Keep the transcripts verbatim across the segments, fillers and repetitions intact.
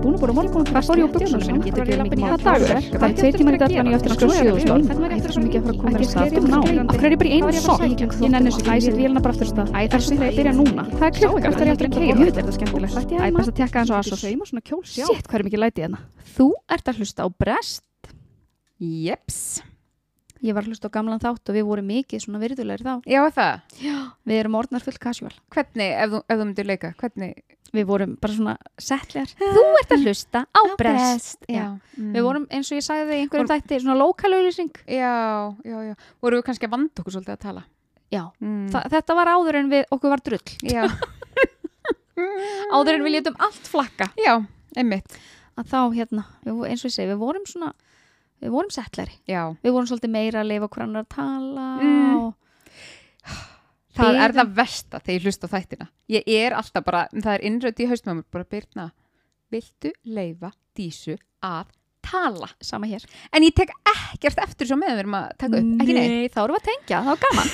búin að búin að morgun hvað fór ég á buxunum mínum getur ekki lappin í það dagur það er tveir tímar í daginn og ég eftir að skoða sjöðu stól það er svo mikið að fara að koma að stað ná af hverju er ég bara í einu sokk ég nenni þessu ekki æsir vélina bara aftur stað æ þessu þegar ég byrja núna það er klukka eftir ég eftir að keyra þetta er þetta skemmtilegt æ best að tekka eins og aðsó segjum og svona kjól sjá shit hvað er mikið læti hérna þú ert að hlusta á Brest jeps ég var að hlusta á gamlan þátt og við vorum mikið svona virðulegir þá já það já við erum orðnar full casual hvernig ef þú ef þú myndir leika hvernig við vorum bara svona settlegar þú ert að hlusta á Brest já mm. við vorum eins og ég sagði í einhverjum þætti svona lokalauglýsing já já já vorum við kannski að vanda okkur svolítið að tala já mm. Þa, þetta var áður en við okkur var drull já áður en við létum allt flakka já einmitt að þá hérna við, eins og ég segi við vorum svona við vorum settlari já við vorum svolítið meira að lifa okkur annar að tala mm. og það Byrðum. er það versta þegar ég hlusta á þættina ég er alltaf bara það er innrödd í haustum bara Birna viltu leyfa Dísu að tala sama hér en ég tek ekkert eftir svo með við erum að taka upp ekki neitt nei þá erum við að tengja það var gaman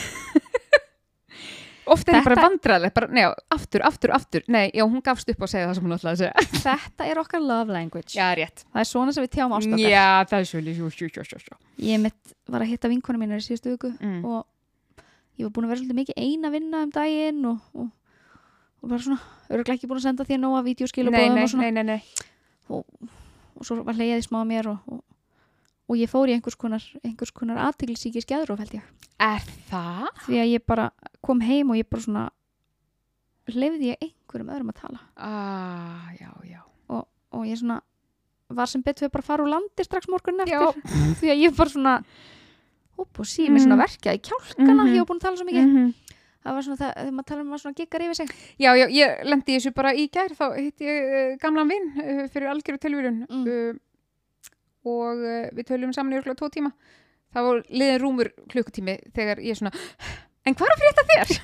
oft er þetta bara vandræðilegt bara, nei, aftur, aftur, aftur nei, já, hún gafst upp að segja það sem hún ætlaði að segja þetta er okkar love language já, rétt það er svona sem við tjáum ást okkar já, það er svona sjú, sjú, sjú, sjú. ég mitt var að hitta vinkonu mínar í síðustu viku mm. og ég var búin að vera svolítið mikið ein að vinna um daginn og, og, og bara svona örugglega ekki búin að senda þér nóg að vídeoskilabóðum og svona nei, nei, nei. Og, og svo var hlegið smá að mér og, og, og ég fór í einhvers konar einhvers konar athyglisíkis geðrof held ég er það? því að ég bara kom heim og ég bara svona hleyfði ég einhverjum öðrum að tala ah, já, já og, og ég svona var sem betur við bara að fara úr landi strax morgun eftir því að ég bara svona upp og sími mm. svona verkjaði kjálkana mm -hmm. ég var búin að tala svo mikið mm -hmm. það var svona það, þegar maður tala um að svona giggar yfir sig já, já, ég lendi þessu bara í gær þá hitt ég uh, gamlan vinn uh, fyrir algjöru tilvíðun mm. uh, og uh, við töluðum saman í örgulega tvo tíma það var liðin rúmur klukkutími þegar ég svona en hvað er að frétta þér?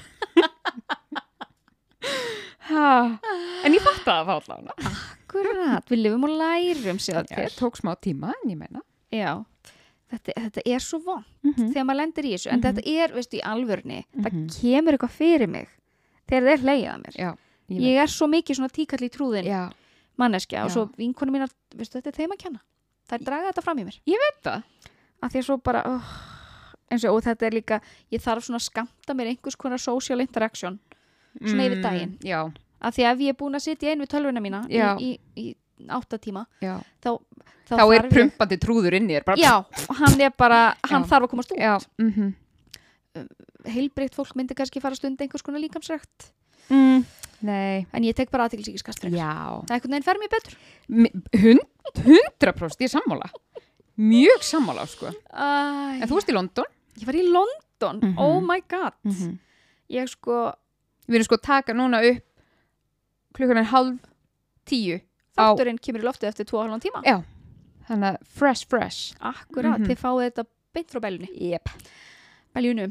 ha. en ég fatt að það var allavega akkurat, við lifum og lærum sér til það tók smá tíma en ég meina já, þetta, þetta er svo vont mm -hmm. þegar maður lendir í þessu en mm -hmm. þetta er, veistu, í alvörni mm -hmm. það kemur eitthvað fyrir mig þegar það er hlegið að mér já, ég, ég er svo mikið svona tíkall í trúðin já. manneskja já. og svo vinkonu mínar, veistu, þetta er þeim að kenna það er dragað þetta fram í mér ég veit það að því að svo bara oh, eins og, og þetta er líka ég þarf svona að skamta mér einhvers konar social interaction svona mm, yfir daginn já. að því ef ég er búin að sitja einu við tölvuna mína í, í, í átta tíma já. þá, þá, þá er prumpandi trúður inni er bara já, hann er bara hann já. þarf að komast út já. Mm -hmm. heilbrigt fólk myndi kannski fara stund einhvers konar líkamsrækt mm, nei en ég tek bara athyglisíkiskast já það er einhvern veginn fer mér betur Hund, hundra prósent ég er sammála mjög sammála sko Æ, en þú varst í London ég var í London, mm -hmm. oh my god mm -hmm. ég sko við erum sko að taka núna upp klukkan er halv tíu þátturinn kemur í loftið eftir tvo og halvan tíma já, þannig að fresh fresh akkurat, mm -hmm. þið fáið þetta beint frá beljunni yep. beljunum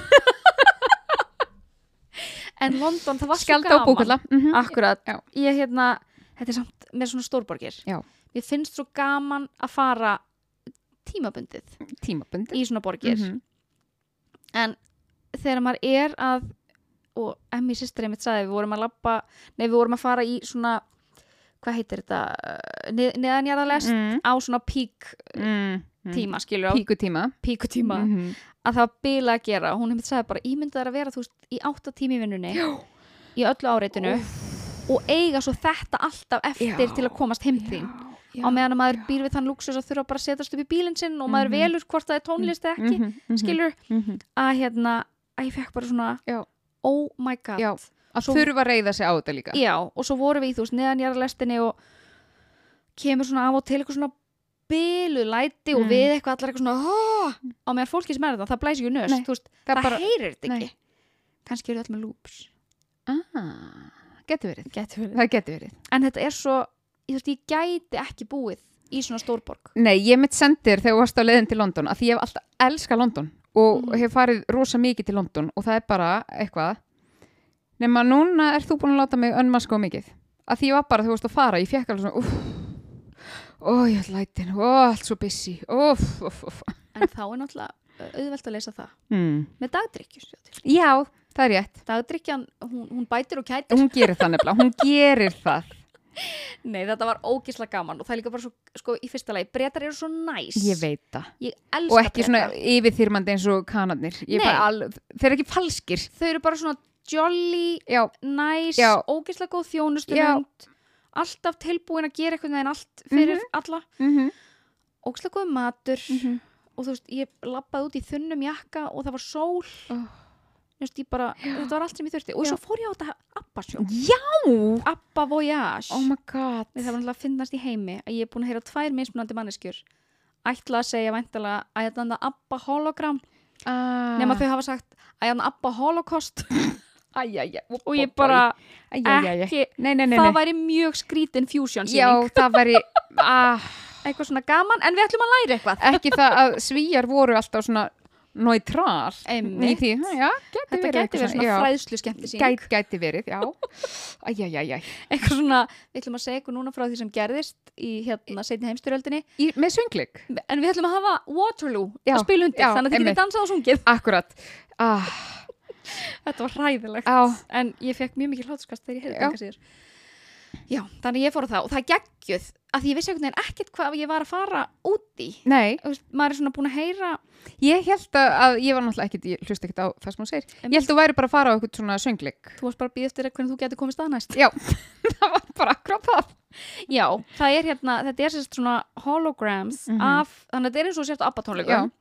en London, það var Skjald svo gaman mm -hmm. akkurat, já. ég hérna þetta er samt með svona stórborgir já. mér finnst svo gaman að fara tímabundið tímabundið í svona borgir mm -hmm. en þegar maður er að og Emmi systir einmitt sagði við vorum að labba, nei við vorum að fara í svona hvað heitir þetta Nið, neðanjarðarlest mm. á svona pík mm. tíma skilur á píkutíma píkutíma mm -hmm. að það var bila að gera hún einmitt sagði bara ímyndað að vera þú veist í átta tími í vinnunni í öllu áreitinu oh. og eiga svo þetta alltaf eftir já. Til að komast heim þín já, á meðan að maður já. Býr við þann lúksus að þurfa bara að setjast upp í bílinn sinn og mm -hmm. maður velur hvort það er tónlist eða ekki mm -hmm. skilur mm -hmm. að hérna að ég fekk bara svona já. Oh my god já. að svo, þurfa að reyða sig á þetta líka já og svo vorum við í þú veist neðanjarðarlestinni og kemur svona af og til eitthvað svona biluð læti mm. og við eitthvað allar eitthvað svona oh! á meðan fólki sem er það, það blæs ekki nöst veist, það, það bara, heyrir þetta ekki kannski eru þetta með loops ah, getur verið. Getur verið það getur verið en þetta er svo, ég, veist, ég gæti ekki búið í svona stórborg nei, ég mitt sendir þegar þú varst á leiðin til London að því ég hef alltaf elskað London og mm. hef farið rosa mikið til London og það er bara eitthvað nema núna er þú búin að láta mig önmaska og mikið að því ég var bara, þú veist að fara ég fekk alveg svona uff, ó ég ætla lætin, ó allt svo busy uff, uff, uff en þá er náttúrulega auðvelt að leysa það mm. með dagdrykkju já, það er rétt dagdrykkjan, hún, hún bætir og kætir hún gerir það nefnilega, hún gerir það Nei, þetta var ógeðslega gaman og það er líka bara svo, sko, í fyrsta lagi Bretar eru svo næs. Ég veit það. Ég elska og ekki Breta. Svona yfirþyrmandi eins og kanarnir. Ég bara al, þeir eru ekki falskir. Þau eru bara svona jolly, Já. næs, Já. ógeðslega góð þjónustund, alltaf tilbúin að gera eitthvað en allt fyrir Mhm. alla. Mhm. Ógeðslega góð matur Mhm. og þú veist, ég labbaði út í þunnum jakka og það var sól. Oh. Þú veist, ég bara, þetta var allt sem ég þurfti og Já. svo fór ég á þetta Abba-sjó. Já. Abba Voyage. Oh my god. Það var náttúrulega að finnast í heimi að ég er búin að heyra tvær mismunandi manneskjur ætla að segja væntanlega að þetta er Abba hologram Ah. nema þau hafa sagt að þetta er Abba holocaust Æjæjæ. og ég bara Æjæjæjæ. ekki, Nei, nei, nei. það nei. væri mjög skrítin fusion Já, sýning, það væri ah, eitthvað svona gaman en við ætlum að læra eitthvað. ekki það að svíjar voru alltaf svona neutral í Einmitt. því. Já, gæti Þetta verið gæti eitthvað verið svona já. fræðslu skemmtisýning. Gæti, gæti verið, já. Æjæjæjæ. Eitthvað svona, við ætlum að segja ykkur núna frá því sem gerðist í hérna seinni heimstyrjöldinni Með söngleik. en við ætlum að hafa Waterloo Já, að spila undir já, þannig að þið einmitt. getið dansað og sungið. Akkurat. Ah, Þetta var hræðilegt á. en ég fekk mjög mikið hlátuskast þegar ég heyrði Já. þetta síður. Já, þannig ég fór á það og það er geggjuð að því ég vissi einhvern veginn ekkert hvað ég var að fara út í. Nei, Þú veist, maður er svona búin að heyra ég held að, að ég var náttúrulega ekkert, ég hlust ekkert á það sem hún segir. Ég held að þú væri bara að fara á eitthvað svona söngleik. þú varst bara að býða eftir hvernig þú getur komið stað næst. Já, það var bara akkurat það. Já, það er hérna, þetta er sérst svona holograms Mhm. af, þannig að þetta er eins og sérst á Abba tónleikum.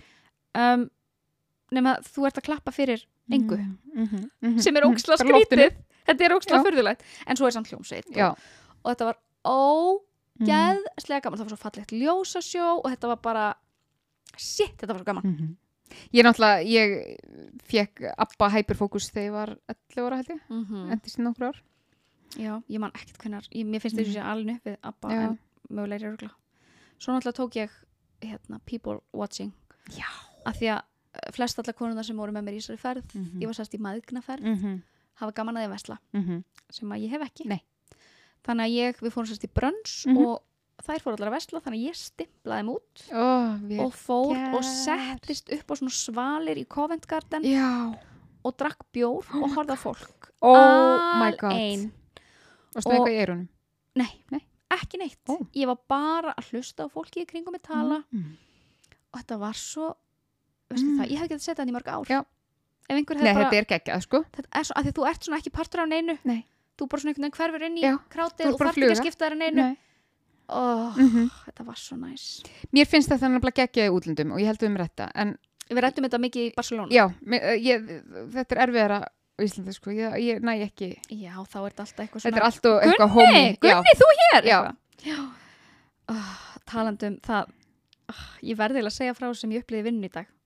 Um, nema þú ert að klappa fyrir engu Mm, mhm, mhm, sem er mhm. óksla Bara loftinu. skrítið. Þetta er óksla Já. furðulegt en svo er samt hljómsveit Já. og, og þetta var Mhm. ógeðslega gaman, það var svo fallegt ljósasjó og þetta var bara shit, þetta var svo gaman. Mhm. Ég náttúrulega, ég fekk Abba Hyperfocus þegar ég var ellefu ára held ég, Mm endist í nokkur ár. Já, ég man ekkert hvernar, ég, mér finnst þessu sé alveg upp við Abba Já. en mögulega er örgla. Svo náttúrulega tók ég hérna, people watching Já. af því að eh, flest allar konurnar sem voru með mér í þessari ferð, Mhm. ég var sérst í maðgnaferð, Mhm, hafa gaman að ég vesla mhm. sem að ég hef ekki. Nei. Þannig að ég, við fórum sérst í brunch Mhm. og þær fóru allar að vesla þannig að ég stimplaði þeim út Ó, vel og fór og gert. settist upp á svona svalir í Covent Garden Já. og drakk bjór og horfði á fólk Oh my god. alein. Og svona Og- eitthvað í eyrunum. Nei, Nei. ekki neitt. Ó. Ég var bara að hlusta á fólki í kringum mig tala Mm. og þetta var svo, veistu Mm. það, ég hef ekki að setja þetta í mörg ár. Já. Ef einhver Nei, hefði bara, þetta er geggjað, sko. þetta er svo, að því að þú ert svona ekki partur af neinu. Nei. Þú bara svona einhvern veginn hverfur inn í Já, þú krátið ert og bara þarf ekki að fluga. skipta þér í neinu. Nei. Oh, Mhm. þetta var svo næs. Mér finnst þetta nefnilega geggjað í útlöndum og ég held við um rétta, en Við rættum þetta mikið í Barcelona. já, mér- ég, þetta er erfiðara á Íslandi, sko. Ég, ég næ ekki. Já, þá er þetta alltaf eitthvað Þetta svona. er alltaf eitthvað Gunni, homey. Já. Gunni, þú hér. Já. eitthvað. Já. Oh, talandum það, oh, ég verði eiginlega að segja frá sem ég upplýði vinn í dag.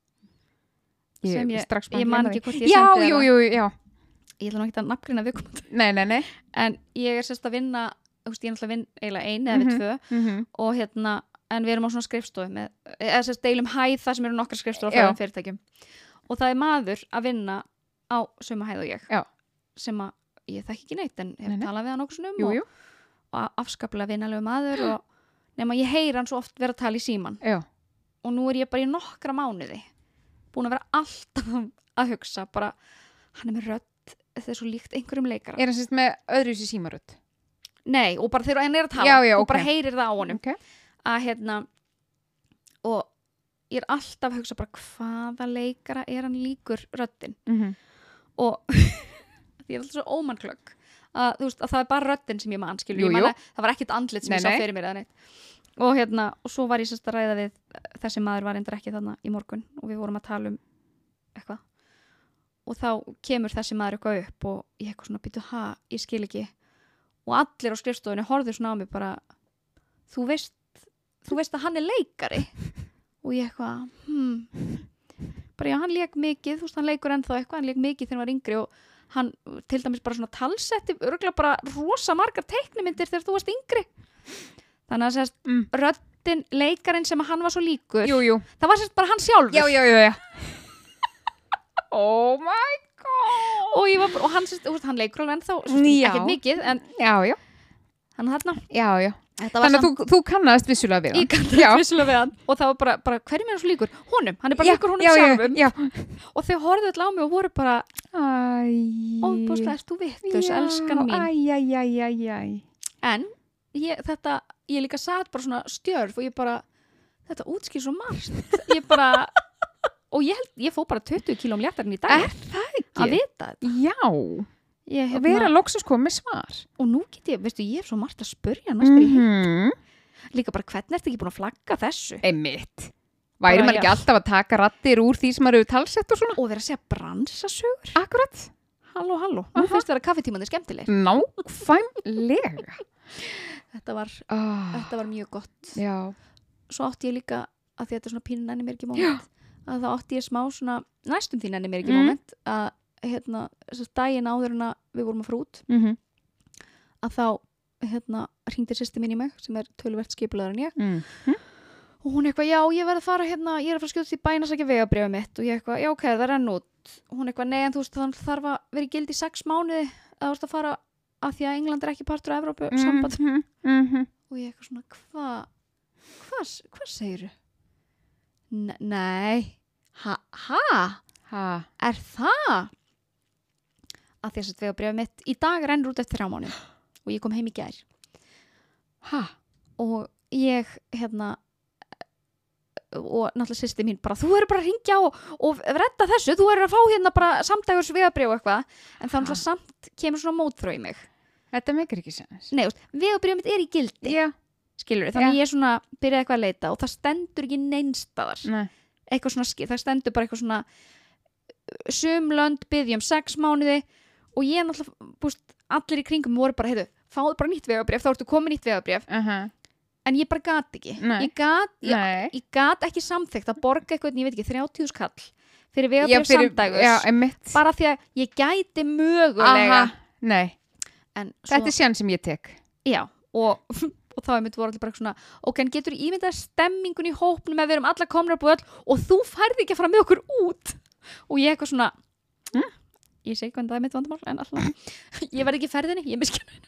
Ég, sem ég- strax bara ég man gleyma ekki því. hvort ég Já, sendi jú, þér jú, já. Ég ætla nú ekki að nafngrina viðkomandi. Nei, nei, nei. En ég er sérst að vinna, þú veist, ég er náttúrulega að vinna eiginlega ein eða við Mhm. tvö Mhm. og hérna, en við erum á svona skrifstofu með, eða sérst deilum hæð það sem eru nokkar skrifstofur á Já. fræðum fyrirtækjum. Og það er maður að vinna á sömu hæð og ég. Já. Sem að ég þekki ekki neitt en hef Nei, nei. talað við hann okkur svona um Jú, og, jú. og afskaplega vinnalegu maður og nema ég heyr hann svo oft vera að tala í síman. Já. Og nú er ég bara í nokkra mánuði búin að vera alltaf að hugsa bara, hann er með rödd þetta er svo líkt einhverjum leikara. Er hann sérst með öðruvísi símarödd? Nei, og bara þegar hann er að tala Já, já, þú ok. bara heyrir það á honum Ok. að hérna og ég er alltaf að hugsa bara hvaða leikara er hann líkur röddin Mhm. og ég er alltaf svo ómannklögg að, þú veist, að það er bara röddin sem ég man skilur, Jú, ég man jú. að það var ekkert andlit sem Nei, ég sá nei. fyrir mér eða neitt og hérna, og svo var ég sérst að ræða við þessi maður var endur ekki þarna í morgun og við vorum að tala um eitthvað og þá kemur þessi maður eitthvað upp og ég eitthvað svona býtu, ha, ég skil ekki og allir á skrifstofunni horfðu svona á mig bara, þú veist þú veist að hann er leikari og ég eitthvað, hmm bara já, hann leik mikið, þú veist, hann leikur ennþá eitthvað, hann leik mikið þegar hann var yngri og hann til dæmis bara svona talsetti örgulega bara rosa margar teiknimyndir þegar þú varst yngri þannig að sérst, Mm. röddin leikarinn sem að hann var svo líkur Jú, jú. það var sérst bara hann sjálfur Já, já, já, já. Oh my god. og, ég var bara, og hann, sérst, þú veist, hann leikur alveg ennþá sérst, Já. ekkert mikið, en Já, já. hann þarna Já, já. þetta var Þannig að þú, þú kannast vissulega við hann. ég kannast Já. vissulega við hann og það var bara, bara hverjum er hann svo líkur? Honum, hann er bara Já, líkur honum já, já, sjálfum já. og þau horfðu öll á mig og voru bara Æ. óbúslega, erst þú vitlaus, elskan mín Æ, æ, æ, æ, æ. en ég, þetta, ég líka satt bara svona stjörf og ég bara, þetta útskýr svo margt ég bara og ég, held, ég fó bara tuttugu kílóum léttarinn í dag Er það ekki? að vita þetta Já, ég, að vera loksins komið með svar. og nú get ég, veistu, ég hef svo margt að spurja næstur í Mhm. líka bara hvernig ertu ekki búin að flagga þessu Einmitt. Væri Bara, maður já. ekki alltaf að taka rattir úr því sem maður hefur talsett og svona? og vera að segja bransasögur Akkurat. halló, halló, nú finnst vera kaffetímandi skemmtileg Nákvæmlega. þetta var, Oh, þetta var mjög gott já. svo átti ég líka, að því þetta er svona pínu nenni mér ekki moment að þá átti ég smá svona næstum því nenni mér ekki Mm. moment að hérna, þess að daginn áður en að við vorum að fara út Mm að þá hérna hringdi systir mín í mig sem er töluvert skipulaður en ég -hmm. og hún eitthvað, já ég verð að fara hérna ég er að fara að skjóta í bæna að sækja vegabréfið mitt og ég eitthvað, já ok, það renn út og hún eitthvað, nei en þú veist þannig þarf að vera í gildi í sex mánuði að þú veist að fara að því að England er ekki partur af Evrópu samband Mm -hmm. og ég eitthvað svona, hvað hvað hva segirðu? Ne nei ha, ha? Ha. Er það? Að því að þetta vegabréfið mitt í dag rennur út eftir þrjá mánuði og ég kom heim í gær Ha. og ég hérna og náttúrulega systir mín bara þú eru bara að ringja og, og redda þessu þú eru að fá hérna bara samdægurs vegabréf og eitthvað en það náttúrulega samt kemur svona mótþró í mig Þetta meikir ekki sens. nei, vegabréfið mitt er í gildi Já. skilur þannig Já. ég svona byrjaði eitthvað að leita og það stendur ekki neinstaðar Nei. eitthvað svona, skil- það stendur bara eitthvað svona sum lönd byggjum sex mánuði og ég náttúrulega búst, allir í kringum voru bara, heyrðu, fáðu bara nýtt vegabréf þá ertu komið nýtt vegabréf Uh -huh. en ég bara gat ekki Nei. ég gat, ég, Nei. ég gat ekki samþykkt að borga eitthvað, ég veit ekki, þrjátíu skall fyrir Já, vegabréf fyrir- samdægus Já, einmitt. bara því að ég gæti mögulega Aha. Nei. en svo, Þetta er sén sem ég tek. já, og, og þá er mitt voru allir bara svona ok, en getur ímyndað stemmingun í hópnum að við erum alla komnar upp og öll og þú færði ekki að fara með okkur út og ég eitthvað svona hm? ég segi hvernig það er mitt vandamál en alltaf, ég verði ekki í ferðinni, ég miskjum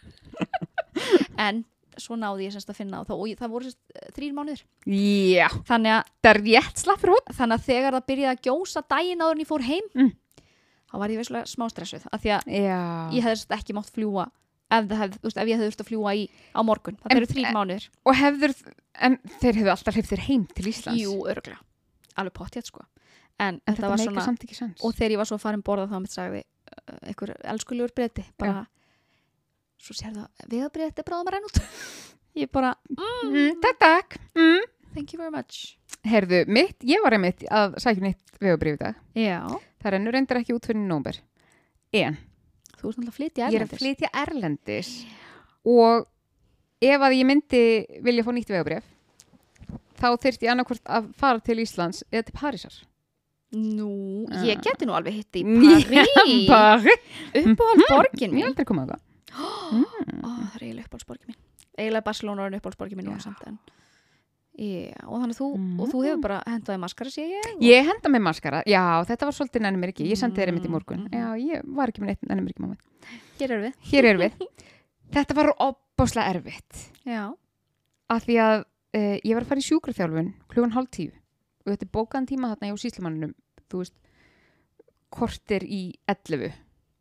en svo náði ég semst að finna á þá og ég, það voru semst þrír mánuðir Já. þannig að, Það er rétt slappur hótt. þannig að þegar það byrjaði að gjósa daginn áður en ég fór heim Mm. þá var ég veislega smá stressuð af því að Já. ég hefði semst ekki mátt fljúa ef, það hef, veist, ef ég hefði þurft að fljúa í á morgun það En- eru þrír mánuðir Og hefður, en þeir hefðu alltaf hleypt þér heim til Íslands. jú, öruglega, alveg pottjætt sko en, En þetta þetta var meikir svona samt ekki sens. og þegar ég var svo farin borða þá mitt sagði uh, einhver elskulegur breyti bara, svo sér það vegabréfið er bráðum að renna út ég bara, mm, Mm, takk, takk. Mm. thank you very much Herðu, mitt, ég var einmitt að sækja nýtt vegabréf í dag. já, Það rennur reyndar ekki út fyrir nómber. En þú ert náttúrulega að flytja ég er að erlendis flytja erlendis og ef að ég myndi vilja fá nýtt vegabréf þá þyrfti ég annarkvort að fara til Íslands eða til Parísar. nú, Ah. ég geti nú alveg hitt í París. París uppáhald borgin Ég mín aldrei komað það. Ó, það er eiginlega uppáhaldsborgin mín eiginlega Barcelona er uppáhaldsborgin mín Já. já. samt en já, og þannig að þú Mm. og þú hefur bara hendaði maskara sé ég og- Ég henda með maskara. Já, þetta var svolítið nennir mér ekki. Ég sendi þér einmitt í morgun. Mm. Já, ég var ekki með neitt nennir mér ekki mamma. hér erum við Hér erum við. Þetta var opbáslega erfitt. já, Af því að uh, ég var að fara í sjúkraþjálfun klugan hálf tíu og þetta er bókaðan tíma þarna hjá sýslumanninum, þú veist, kortir í ellefu.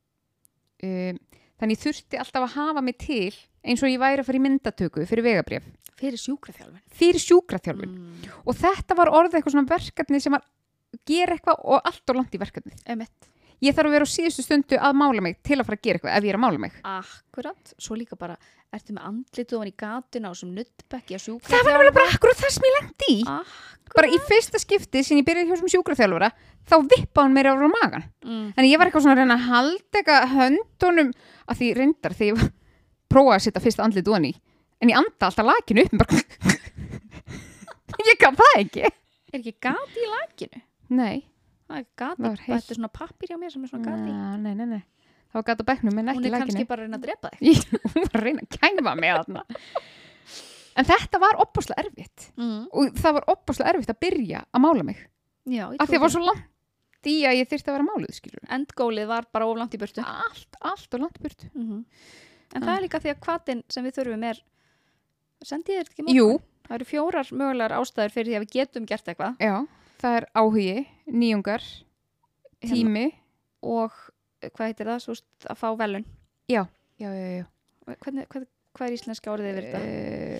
Um, þannig ég þurfti alltaf að hafa mig til eins og ég væri að fara í myndatöku fyrir vegabréf. fyrir sjúkraþjálfun Fyrir sjúkraþjálfun. mm. Og þetta var orðið eitthvað svona verkefni sem var gera eitthvað og allt og langt í verkefnið. emitt Ég þarf að vera á síðustu stundu að mála mig til að fara að gera eitthvað ef ég er að mála mig. akkurat, svo líka bara ertu með andlitu ofan í gatuna og sem nuttbekki að sjúkraþjálfa Það var alveg bara akkurat það sem ég lendi í. akkurat Bara í fyrsta skipti sem ég byrjaði hjá sem sjúkraþjálfara þá vippaði hún mér á magan. mm. Þannig ég var eitthvað svona að reyna að halda eitthvað höndunum að því reyndar þegar ég var prófaði að setja fyrsta andlit ofan í. En ég anda alltaf lakinu upp bara ég gaf það ekki. er ekki gati í lakinu? Nei. það er gati, Það var heitt. þetta er svona pappir hjá mér sem er svona gati Ná, nei, nei, nei. Það var gat á bekknum en hún ekki er lakinu. kannski bara að reyna að drepa þig Ég hún var að reyna að kæma mig þarna. En þetta var opbáslega erfitt. mm. Og það var opbáslega erfitt að byrja að mála mig. já, ég Af því trúi að var því. svo langt í að ég þyrfti að vera máluð, skilur. endgólið var bara oflant í burtu Allt, allt og langt burt. mm en það Ah. er líka því að hvatin sem við þurfum er sendi ég þetta ekki í morgun? Jú, það eru fjórar mögulegar ástæður fyrir því að við getum gert eitthvað já. Það er áhugi, nýjungar, Hérna. tími. og hvað heitir það, svo veist, að fá velun Já, já, já, já. hvernig, hvernig, hvað er íslenska orðið yfir þetta?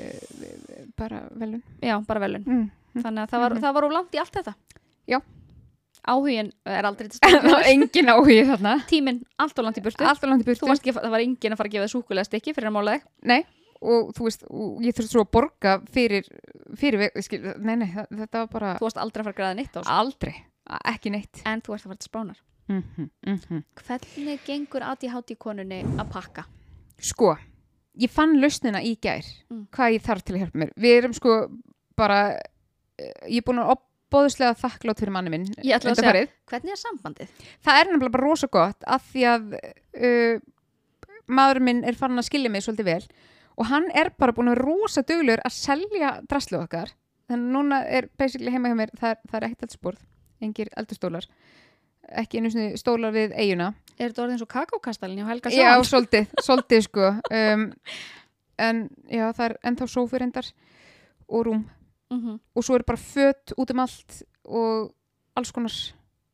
Uh, bara velun. Já, bara velun. Mm. Þannig að það var, Mhm. það var of langt í allt þetta. Já. Áhugin er aldrei til Það staðar. var engin áhugi þarna. Tíminn allt of langt í burtu. Allt of langt í burtu. Þú varst ekki, það var engin að fara að gefa þér súkulega stykki fyrir að mála þig. Nei, og þú veist, og ég þurfti svo að borga fyrir, fyrir veg, skil, nei, nei, það- þetta var bara Þú varst aldrei að fara að græða neitt á þessu. aldrei, ekki neitt. En þú ert að fara til Spánar. Mm -hmm. Hvernig gengur A D H D-konunni að pakka? Sko, ég fann lausnina í gær, Mm. hvað ég þarf til að hjálpa mér. Við erum sko bara, eh, ég er búin að opbóðslega þakklátt fyrir manni minn. Ég ætla að undanfarið. segja, hvernig er sambandið? Það er nefnilega bara rosa gott af því að uh, maðurinn minn er farin að skilja mig svolítið vel og hann er bara búin að vera rosa duglegur að selja draslu okkar. Þannig núna er basically heima hjá mér, það er, það er ekkert eldsborð, engir eldurstólar, ekki einu sinni stólar við eiguna. Er þetta orðið eins og kakókastalinn hjá Helga Já, Sjón? svolítið, svolítið sko. Um, en já, það er ennþá sófi reyndar og rúm. Mm -hmm. Og svo er bara föt út um allt og alls konar.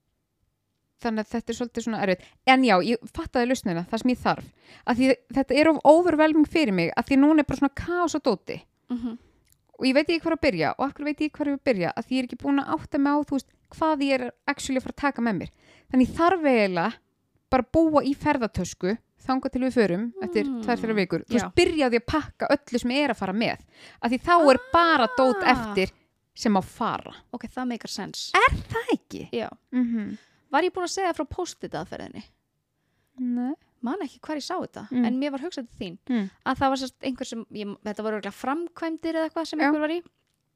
Þannig að þetta er svolítið svona erfitt. En já, ég fattaði lausnina, það sem ég þarf. Að því þetta er of overwhelming fyrir mig, að því núna er bara svona kaos og dóti. Mm -hmm. Og ég veit ekki hvað að byrja, og akkur veit ég hvað að byrja, að því ég er ekki búin að átta mig á, þú veist, hvað ég er actually að fara að taka með mér. Þannig ég þarf eiginlega bara að búa í ferðatösku, þangað til við förum, eftir Mm. tvær, þrjár vikur. Þú Já. veist, byrja á því að pakka öllu sem er að fara með. Að því þá er bara dót Ah. eftir sem á fara. Ok, það meikar sens. Það ekki? Já. Mm-hmm. Var ég búin að segja frá post-it aðferðinni? Nei. Man ekki hvar ég sá þetta, Mm. en mér var hugsað til þín. Mm. Að það var sérst einhver sem, ég, þetta voru örugglega framkvæmdir eða eitthvað sem Já. einhver var í.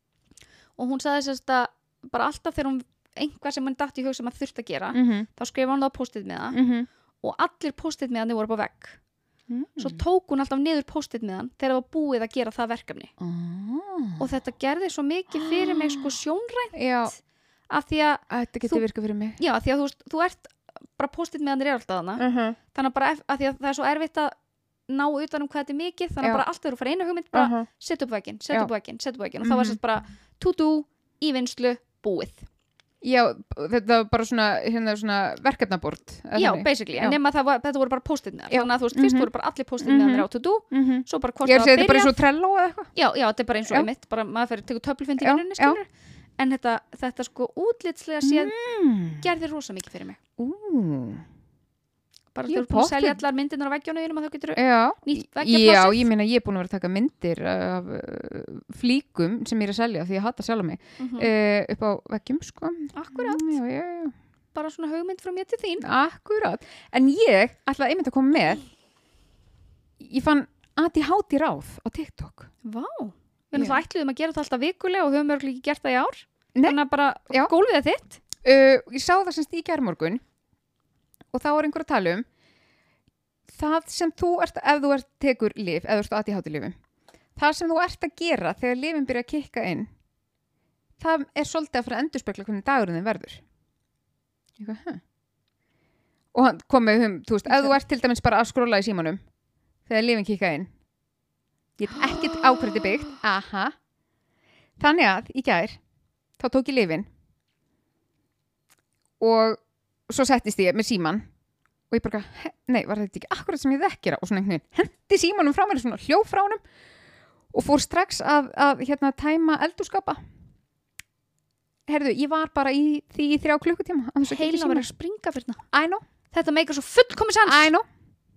Og hún sagði sérst að bara alltaf þegar hún, einhvað sem hann datt í hug sem hann þurfti að gera, Mm-hmm. þá skrifa hann það á post-it með það Mm-hmm. og allir post-it með hann voru upp á vegg. Mm. Svo tók hún alltaf niður post-it með hann þegar það var búið að gera það verkefni. Ah. Og þetta gerði svo mikið fyrir mig sko sjónrænt Já, af því að, þetta getur Þú- virkað fyrir mig. já, af því að þú, veist, þú ert bara post-it með hann er alltaf þarna. Uh-huh. Þannig að bara ef- af því að það er svo erfitt að ná utan um hvað þetta er mikið, þannig Já. að bara allt þegar þú fara einu hugmynd, bara Uh-huh. set upp vegginn, set Já. upp vegginn, set upp vegginn og það var Mhm. sérst bara to-do, í vinnslu, búið. Já, þetta var bara svona, hérna, svona verkefnabord. Já, basically, en Já. nema það var, þetta voru bara post-it með Já. þannig að þú veist, fyrst Mhm. voru bara allir post-it með Mhm. á to-do, Mm-hmm. svo bara hvort Ég er það að segja var þetta bara byrjað. eins og Trello eða eitthvað. Já, já, þetta er bara eins og Já. einmitt, bara maður fyrir að teka töflufind í Já, vinnunni, já. skilur. En þetta, þetta sko útlitslega séð Mm. gerði rosa mikið fyrir mig. Ú. Bara Jú, þú ert búin að selja pottþétt. allar myndirnar á veggjónu og þá getur Já, nýtt já, veggjaplassið. ég meina ég er búin að vera að taka myndir af uh, flíkum sem ég er að selja því ég hata sjálf mig Mhm. uh, upp á veggjum, sko. Akkurat, Já, já, já. bara svona hugmynd frá mér til þín. Akkurat. En ég ætlaði einmitt að koma með, ég fann A D H D ráð á TikTok. Vá, við Já. náttúrulega ætluðum að gera þetta alltaf vikulega og höfum örgulega ekki gert það í ár. Nei. Þannig að bara Já. gólfið er þitt. Uh, ég sá það semst í gærmorgun og þá var einhver að tala um það sem þú ert, ef þú ert tekur lyf, ef þú ert á A D H D-lyfum, það sem þú ert að gera þegar lyfin byrja að kikka inn, það er svolítið að fara að endurspegla hvernig dagurinn þinn verður. Ég hvað, hæ? Og hann kom með um, þú veist, ef þú ert til dæmis bara að skrolla í símanum þegar lyfin kikka inn, ég er ekkert ákvæði byggt, aha, þannig að í gær, þá tók ég lyfin og svo settist ég með síman og ég bara, he- nei, var þetta ekki akkurat sem ég þekkir og svona einhvern veginn hendi símanum frá mér, svona hljóf frá honum og fór strax að, að hérna, tæma eldúskapa. Herðu, ég var bara í því í þrjá klukkutíma án þess að kíkja í Heilin að símann. vera að springa fyrir það. I know, Þetta meikar svo fullkomis sans. I know.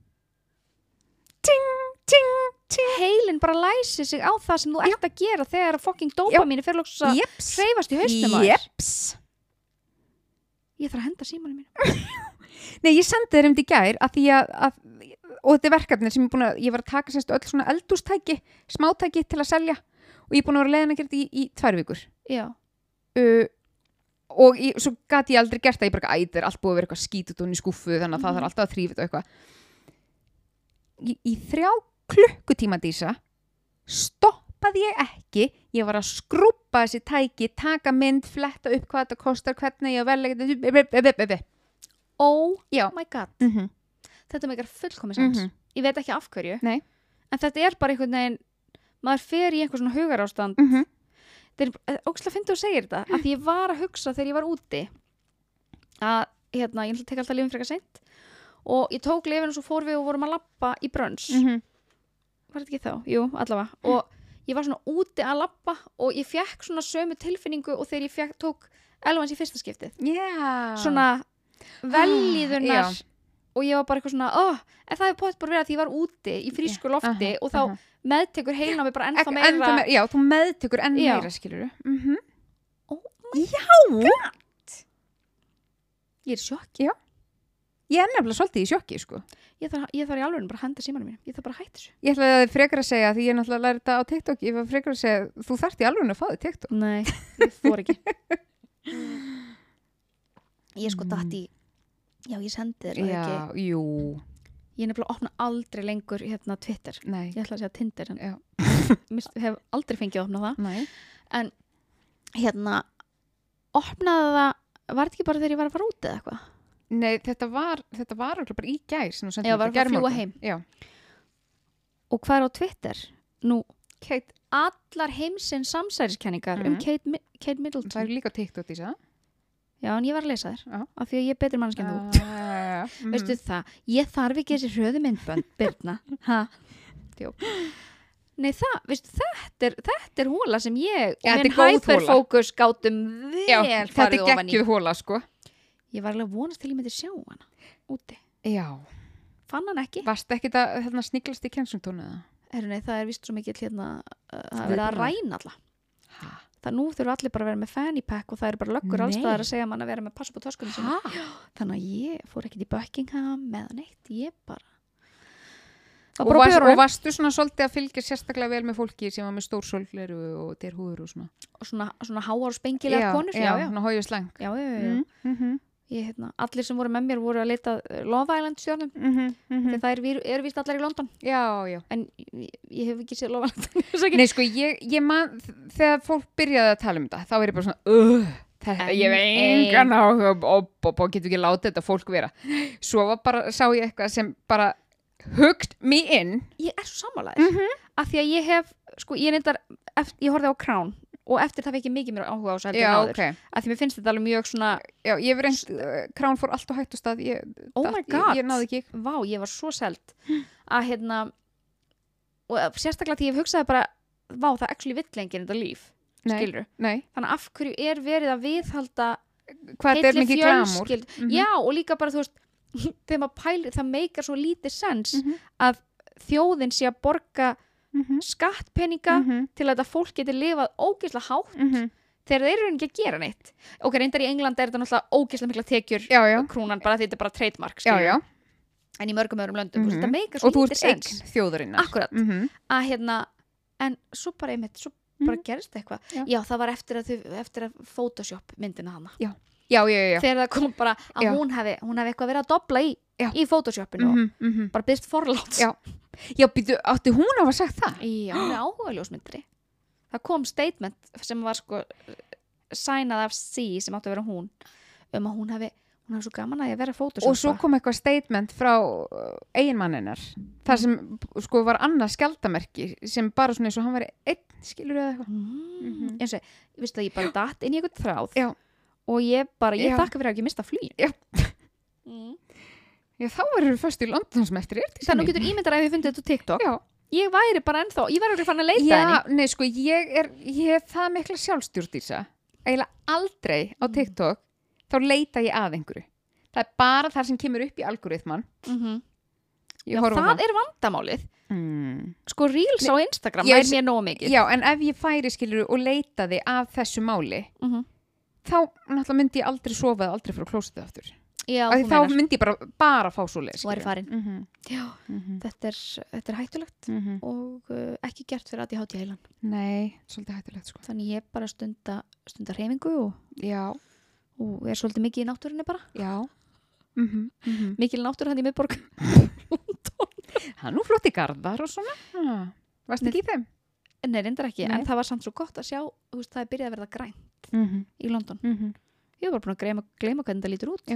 Ting, ting, ting. Heilin bara læsir sig á það sem þú ert að gera þegar að fucking dópamínu fyrir lóks að Jeps. hreyfast í hausnum á þér. Jeps. Ég þarf að henda símanum mínu. Nei, ég sendi þér um þetta í gær að því að, að og þetta er verkefni sem ég er búin að, ég var að taka sérst öll svona eldústæki, smátæki til að selja og ég er búin að vera leiðin að gera þetta í, í tvær vikur. Já. Uh, og ég, svo gati ég aldrei gert það, ég bara æ, þetta er allt búið að vera eitthvað skítut og í skúffu þannig að það Mhm. þarf alltaf að þrífa þetta og eitthvað. Í, í þrjá klukkutíma dísa stoppaði ég ekki, ég var að skrúbba þessi tæki, taka mynd, fletta upp hvað þetta kostar, hvernig ég vel ekki Oh Já. my god. mm -hmm. Þetta meikar fullkomis sans. Mhm. Ég veit ekki af hverju. Nei. En þetta er bara einhvern veginn, maður fer í einhver svona hugarástand. Mm -hmm. Það er ógæslega fyndið að segja þetta, að því ég var að hugsa þegar ég var úti að, hérna, ég ætla að teka alltaf lyfin frekar seint og ég tók lyfin og svo fór við og vorum að labba í brunns Mm -hmm. var þetta ekki þá? Jú, allavega og ég var svona úti að labba og ég fekk svona sömu tilfinningu og þegar ég fekk, tók elvans í fyrsta skiptið yeah. svona velíðunar Já. og ég var bara eitthvað svona oh, en það hefur potið bara verið að því ég var úti í frísku lofti uh-huh, og þá uh-huh. meðtekur heilin á mig bara ennþá Ek, meira ennþá meira já, þú meðtekur enn Já. meira skilur mm-hmm. oh my já ég er í sjokki já. Ég er nefnilega svolítið í sjokki sko. ég þarf, ég þarf í alveg bara að henda símanum mínum ég þarf bara að hætta þessu Ég ætlaði frekar að segja því ég náttúrulega lærði þetta á TikTok ég var frekar að segja þú þarft í alveg að fá þig TikTok nei, ég þor ekki ég sko datt í já, ég sendi þér það Já, ekki jú ég nefnilega opna aldrei lengur hérna Twitter Nei, ég ætla að segja Tinder en Já. mist, hef aldrei fengið að opna það nei en hérna opnaði það var þetta ekki bara þegar ég var að fara út eða eitthvað Nei, þetta var, þetta var örugglega bara í gær sem þú sendir Já, mér var þetta, að fljúga gærmorgun. heim. Já, og hvað er á Twitter? Nú, Kate, allar heimsins samsæriskenningar um Mhm. Kate, Mi- Kate það Middleton er líka á TikTok Dísa já, en ég var að lesa þér Já. af því að ég er betri mannskja en þú uh, veistu það, ég þarf ekki þessi hröðu myndbönd Birna, ha Djók. Nei það, veistu, þetta er, þetta er hóla sem ég Já, og þetta minn er góð hóla. hyperfocus gátum vel Já, þetta farið er ofan í geggjuð hóla sko ég var alveg að vonast til ég myndi sjá hana úti, Já, fann hann ekki varst ekki það hérna, sniglast í Kensington eða? Heru, nei, það er vist svo mikið hérna, uh, það er verið að ræna alla Ha? það nú þurfa allir bara að vera með fanny pack og það eru bara löggur Nei. allstaðar að segja mann að vera með pass upp á töskunum sinni Ha? þannig að ég fór ekkert í Buckingham með neitt, ég bara Og, bara á varst, björunum. og varstu svona svolítið að fylgja sérstaklega vel með fólki sem var með stór sólgleru og derhúður og svona og svona, svona háar og spengilega konur já, já, svona hóju slang já, já, já, já. mm -hmm. Ég, hérna, allir sem voru með mér voru að leita uh, Love Island stjörnum mm -hmm. þegar það eru er víst allar í London Já, já en ég, ég hef ekki séð Love Island Nei, sko, ég, ég man þegar fólk byrjaði að tala um þetta þá er ég bara svona uh, þetta, En ég hef engan áhuga og, og, og, og getur ekki látið þetta fólk vera svo var bara, sá ég eitthvað sem bara hugged me in ég er svo sammálaðis mm -hmm. af því að ég hef, sko, ég reyndar eftir, ég horfði á Crown og eftir það fekk ég mikið mér áhuga á þessu heldur en Já, áður. ok Af því mér finnst þetta alveg mjög svona Já, ég hef reynd, uh, Krán fór allt á hættu stað ég, oh datt- my god, Ég, ég náði ekki vá, ég var svo selt að hérna og sérstaklega því ég hugsaði bara vá, það actually vill enginn þetta líf Nei. skilur, Nei, þannig að af hverju er verið að viðhalda hvað þetta er heilli mikið glamúr fjölskyld Mhm. já, og líka bara, þú veist þegar maður pælir, það meikar svo lítið sens Mhm. að þjóðin sé að borga Mhm. skattpeninga Mhm. til að þetta fólk geti lifað ógeðslega hátt Mhm. þegar þeir eru ekki að gera neitt ok, reyndar í Englandi er þetta náttúrulega ógeðslega mikla tekjur Já, já, krúnan, bara því þetta er bara trademark já, skilurðu. já en í mörgum öðrum löndum, Mhm. mm -hmm. þetta meikar svo Og þú lítið ert eign sens þjóðurinnar akkurat, Mhm. að hérna en svo bara einmitt, svo bara gerist eitthvað Já. já, það var eftir að, þau, eftir að Photoshop myndina hana Já, já, já, já. þegar það kom bara að Já. hún hefði hún hefði eitthvað verið að dobla í, Já. í Photoshopinu og Mhm, mhm. bara byrst forláts Já. Já, býtu, átti hún að hafa sagt það? já, hún er áhuga ljósmyndri það kom statement sem var sko sænað af C sem átti að vera hún um að hún hefði hún hefði svo gaman að ég vera Photoshop Og svo kom eitthvað statement frá uh, eiginmanninnar þar sem sko var annað skjaldamerki sem bara svona eins og hann var einn skilur eða eitthvað mm. eins og, vistu að ég bara datt inn í eitthvað þráð Já. og ég bara, ég Já. þakka fyrir að ekki mista flugin Já. mm. Já, þá verður við först í London sem eftir er þannig getur ímyndar ef ég fundið þetta á TikTok Já, ég væri bara ennþá, ég væri ekki fann að leita Já henni nei sko, ég er ég hef það mikla sjálfstjórnýsa eiginlega aldrei á TikTok þá leita ég að einhverju það er bara það sem kemur upp í algoritman mm -hmm. Ég Já, horfi á það er vandamálið mm. sko Reels á Instagram, Ég það s- er mér nóg mikið Já, en ef ég færi skilur og leitaði að þessu máli mm -hmm. þá náttúrulega myndi ég aldrei sofa eða aldrei fyrir klósitið aftur Já, Af því þú þá meinar, myndi ég bara, bara fá svo leið þú væri farin mm -hmm. Já, Mm -hmm. þetta er, þetta er hættulegt Mm -hmm. og uh, ekki gert fyrir að ég hátt í heilan Nei, svolítið hættulegt sko þannig ég bara stunda, stunda hreyfingu og, Já, og er svolítið mikið í náttúrunni bara já mm -hmm. Mm -hmm. mikil náttúr hann í miðborg Það er nú flotti garðar og svona ah. Varst ekki í þeim? Nei, reyndar ekki, Nei. en það var samt svo gott að sjá þú veist, það er byrjað að verða grænt Mm -hmm. í London Mm -hmm. ég var bara búin að gleyma, gleyma hvernig það lítur út Já.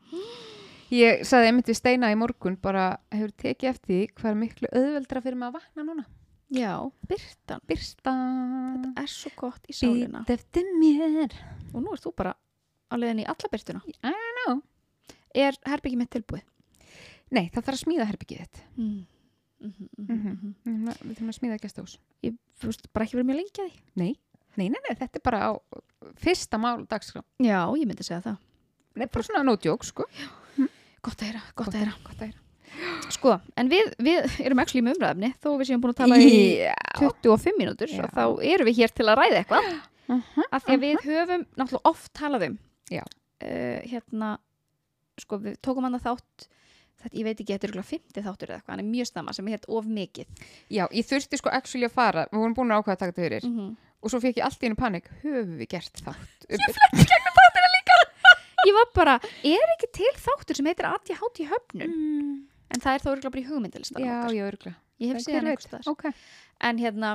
Ég sagði einmitt við Steina í morgun bara hefur tekið eftir því hvað er miklu auðveldra fyrir mig að vakna núna Já, byrtan, Birta þetta er svo gott í sálina Bít eftir mér og nú ert þú bara á leiðinni í alla byrtuna I don't know Er herbyggi mitt tilbúið? Nei, það þarf að smíða herbyggið þitt Mm. mhm, mhm, Mhm. mhm. Við þurfum að smíða gestahús. Ég, þú veist, bara ekki verið mjög lengi að því. Nei, nei, nei, nei, þetta er bara á fyrsta mál dagskrá. Já, ég myndi segja það. Það er bara svona no joke, sko. Gott að heyra, gott að heyra. Gott að heyra. Sko, en við, við erum actually með umræðefni, þó við séum búin að tala í Já. tuttugu og fimm mínútur Já. og þá erum við hér til að ræða eitthvað. Uh-huh. Af því að við höfum náttúrulega oft talað um. Já. Uh, hérna, sko, við tókum hann að þátt, þetta, ég veit ekki, þetta er örugglega fimmti þáttur eða eitthvað, hann er mjög stamma sem heit of mikið. Já, ég þurfti sko actually að fara, við vorum búin að ákveða að taka þetta fyrir Mm -hmm. og svo fekk ég allt í einu panik, höfum við gert þátt? Ég fletti gegnum þáttina líka. Ég var bara, er ekki til þáttur sem heitir A D H D höfnun? Mm. En það er þó örugglega bara í hugmyndalistan Já, okkar. já, örgulega. Ég hef Það séð hver hann veit. einhvers staðar. Ok. En hérna,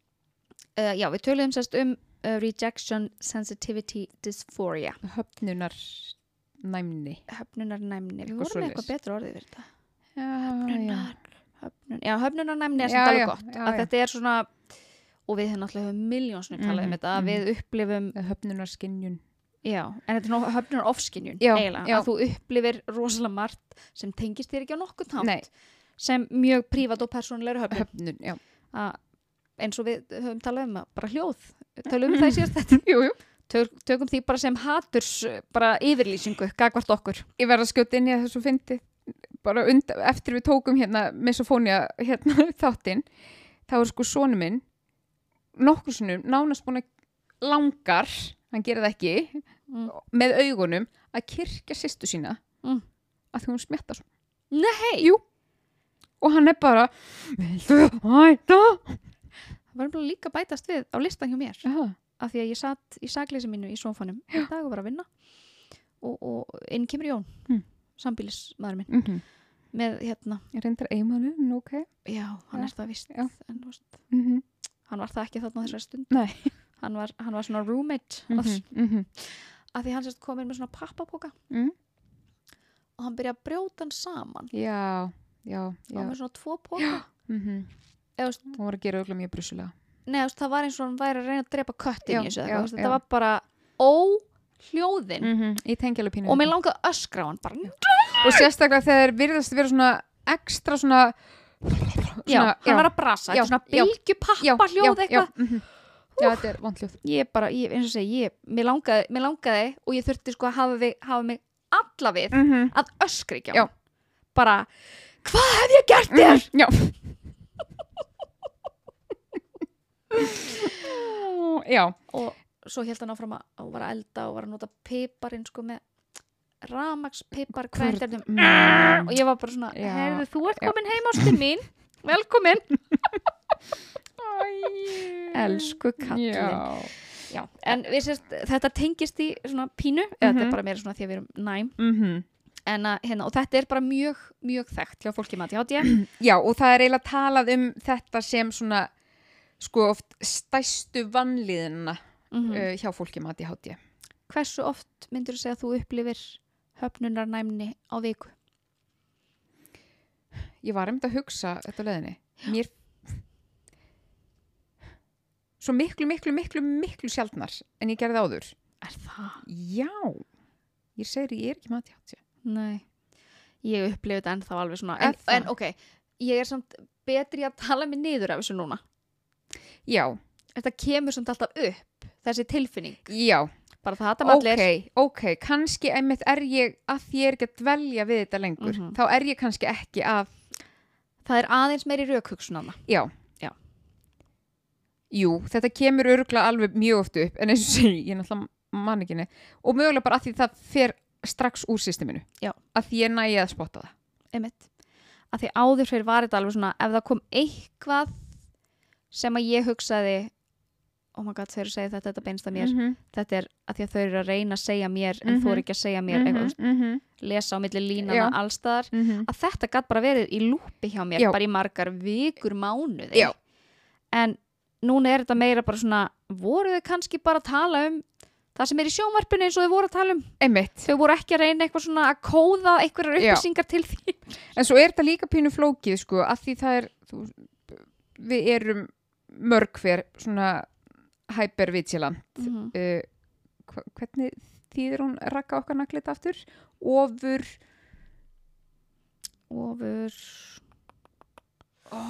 uh, já, við töluðum sérst um uh, rejection sensitivity dysphoria. Höfnunar næmni. Höfnunarnæmni. Við Eitthvað vorum með svoleiðis. eitthvað betra orðið við þetta. Já, Höfnunar. Höfnun, já, höfnunarnæmni er Já, samt alveg já, gott. já, Að já. þetta er svona, og við höfum náttúrulega miljónsnum talað um Mhm, þetta, að mhm. við upplifum, Höfnunar skinjun. já, en þetta er ná höfnunar ofskynjun, Já, eiginlega. já. Að þú upplifir rosalega margt sem tengist þér ekki á nokkuð hátt. Nei. Sem mjög prívat og persónulegur höfnun. Höfnun, já. Að, eins og við höfum talað um að bara hljóð. Talað um það í síðast þetta. Jú, jú. Tök, tökum því bara sem haturs bara yfirlýsingu, gagvart okkur. Ég verð að skjóta inn í að þessu fyndi bara und, eftir við tókum hérna misofónia hérna þáttinn þá er sko sonu minn nokkur sinnum nánast búin að langar, hann gerir það ekki Mm. með augunum að kirkja systur sína Mm. að því hún smjattar svo. Nei! Jú. Og hann er bara viltu hætta? Það var bara líka bætast við á listan hjá mér. Já. Af því að ég satt í sakleysi mínu í sófanum í dag og var að vinna og, og inn kemur Jón, Mm. sambýlismaður minn, Mm -hmm. með hérna, Ég reyndar eiginmaður, en ok. já, hann Já. er það vist, Já. en þú veist, Mm -hmm. hann var það ekki þarna á þessari stund. Nei. Hann var, hann var svona roommate, Mm mm -hmm. -hmm. Mm -hmm. af því hann sérst kom inn með svona pappapoka mm. og hann byrjaði að brjóta hann saman. Já, já, Og já. með svona tvo poka. Mm -hmm. Eða, þú veist, Hún var að gera auðvitað mjög brusulega. Nei, þú veist, það var eins og hann væri að reyna að drepa köttin Já, í þessu. já, Já, veist, já. þetta var bara óhljóðin Mm -hmm. Í tengjalu pínu. og mér langaði að öskra á hann bara. Og sérstaklega þegar þeir virðast vera svona ekstra svona Já, hann var að brasa, Já, þetta er svona já. bylgjupappa hljóð já, eitthvað. mm -hmm. Já, þetta er vondhljóð. Ég bara, ég, eins og segi, ég, mér langaði, mér langaði og ég þurfti sko að hafa, við, hafa mig alla við Mm -hmm. að öskra ekki á Já. hann. Bara, hvað hef ég gert þér? Já. Já. Og svo hélt hann áfram að, og var að elda og var að nota piparinn sko með ramagspipar kvændarnum. Mm. Og ég var bara svona, Já, heyrðu, þú ert já. komin heim ástin mín, velkomin. Æ. Elsku kallinn. Já. Já, en við sérst, þetta tengist í svona pínu, eða þetta er bara meira svona því að við erum næm. Mm -hmm. En að, hérna, og þetta er bara mjög, mjög þekkt hjá fólki með A D H D. Já, og það er eiginlega talað um þetta sem svona sko oft stærstu vanlíðina Mm uh, hjá fólki með A D H D. Hversu oft myndir þú segja að þú upplifir höfnunarnæmni á viku? Ég var einmitt að hugsa þetta á leiðinni. Mér svo miklu, miklu, miklu, miklu sjaldnar en ég gerði áður. Er það? Já. Ég segir ég er ekki með A D H D. Nei. Ég upplifi þetta ennþá alveg svona. Er En, það? en ok, ég er samt betri að tala mig niður af þessu núna. Já, Þetta kemur samt alltaf upp, þessi tilfinning. já. Bara það hata allir. Ok, ok, kannski einmitt er ég að því ég er ekki að dvelja við þetta lengur. Mhm. Þá er ég kannski ekki að, Það er aðeins meiri rökhugsunana. já. Já. Jú, þetta kemur örgulega alveg mjög oft upp, en eins og segi, ég er náttúrulega man ekki neitt. Og mögulega bara að því það fer strax úr systeminu. Já. Að því ég nægi að spotta það. Einmitt. Að því áður fyrir var þetta alveg svona, ef það kom eitthvað sem að ég hugsaði, oh my god, þau eru að segja þetta, þetta beinst að mér. Mm -hmm. Þetta er að því að þau eru að reyna að segja mér en Mhm. þú eru ekki að segja mér Mm eitthvað, -hmm. Mm -hmm. lesa á milli línana Já. allstaðar. Mm -hmm. Að þetta gætt bara verið í lúpi hjá mér, Já. bara í margar vikur, mánuði. Já. En núna er þetta meira bara svona, voru þau kannski bara að tala um það sem er í sjónvarpinu eins og þau voru að tala um. Einmitt. Þau voru ekki að reyna eitthvað svona að kóða einhverjar Já. upplýsingar til því. En svo er þetta líka pínu flókið, sko, að því það er, þú, við erum mörg hver svona hypervigilant. Mm -hmm. Uh, hva, hvernig þýðir hún rakka okkar naglit aftur? Ofur, Ofur... ó,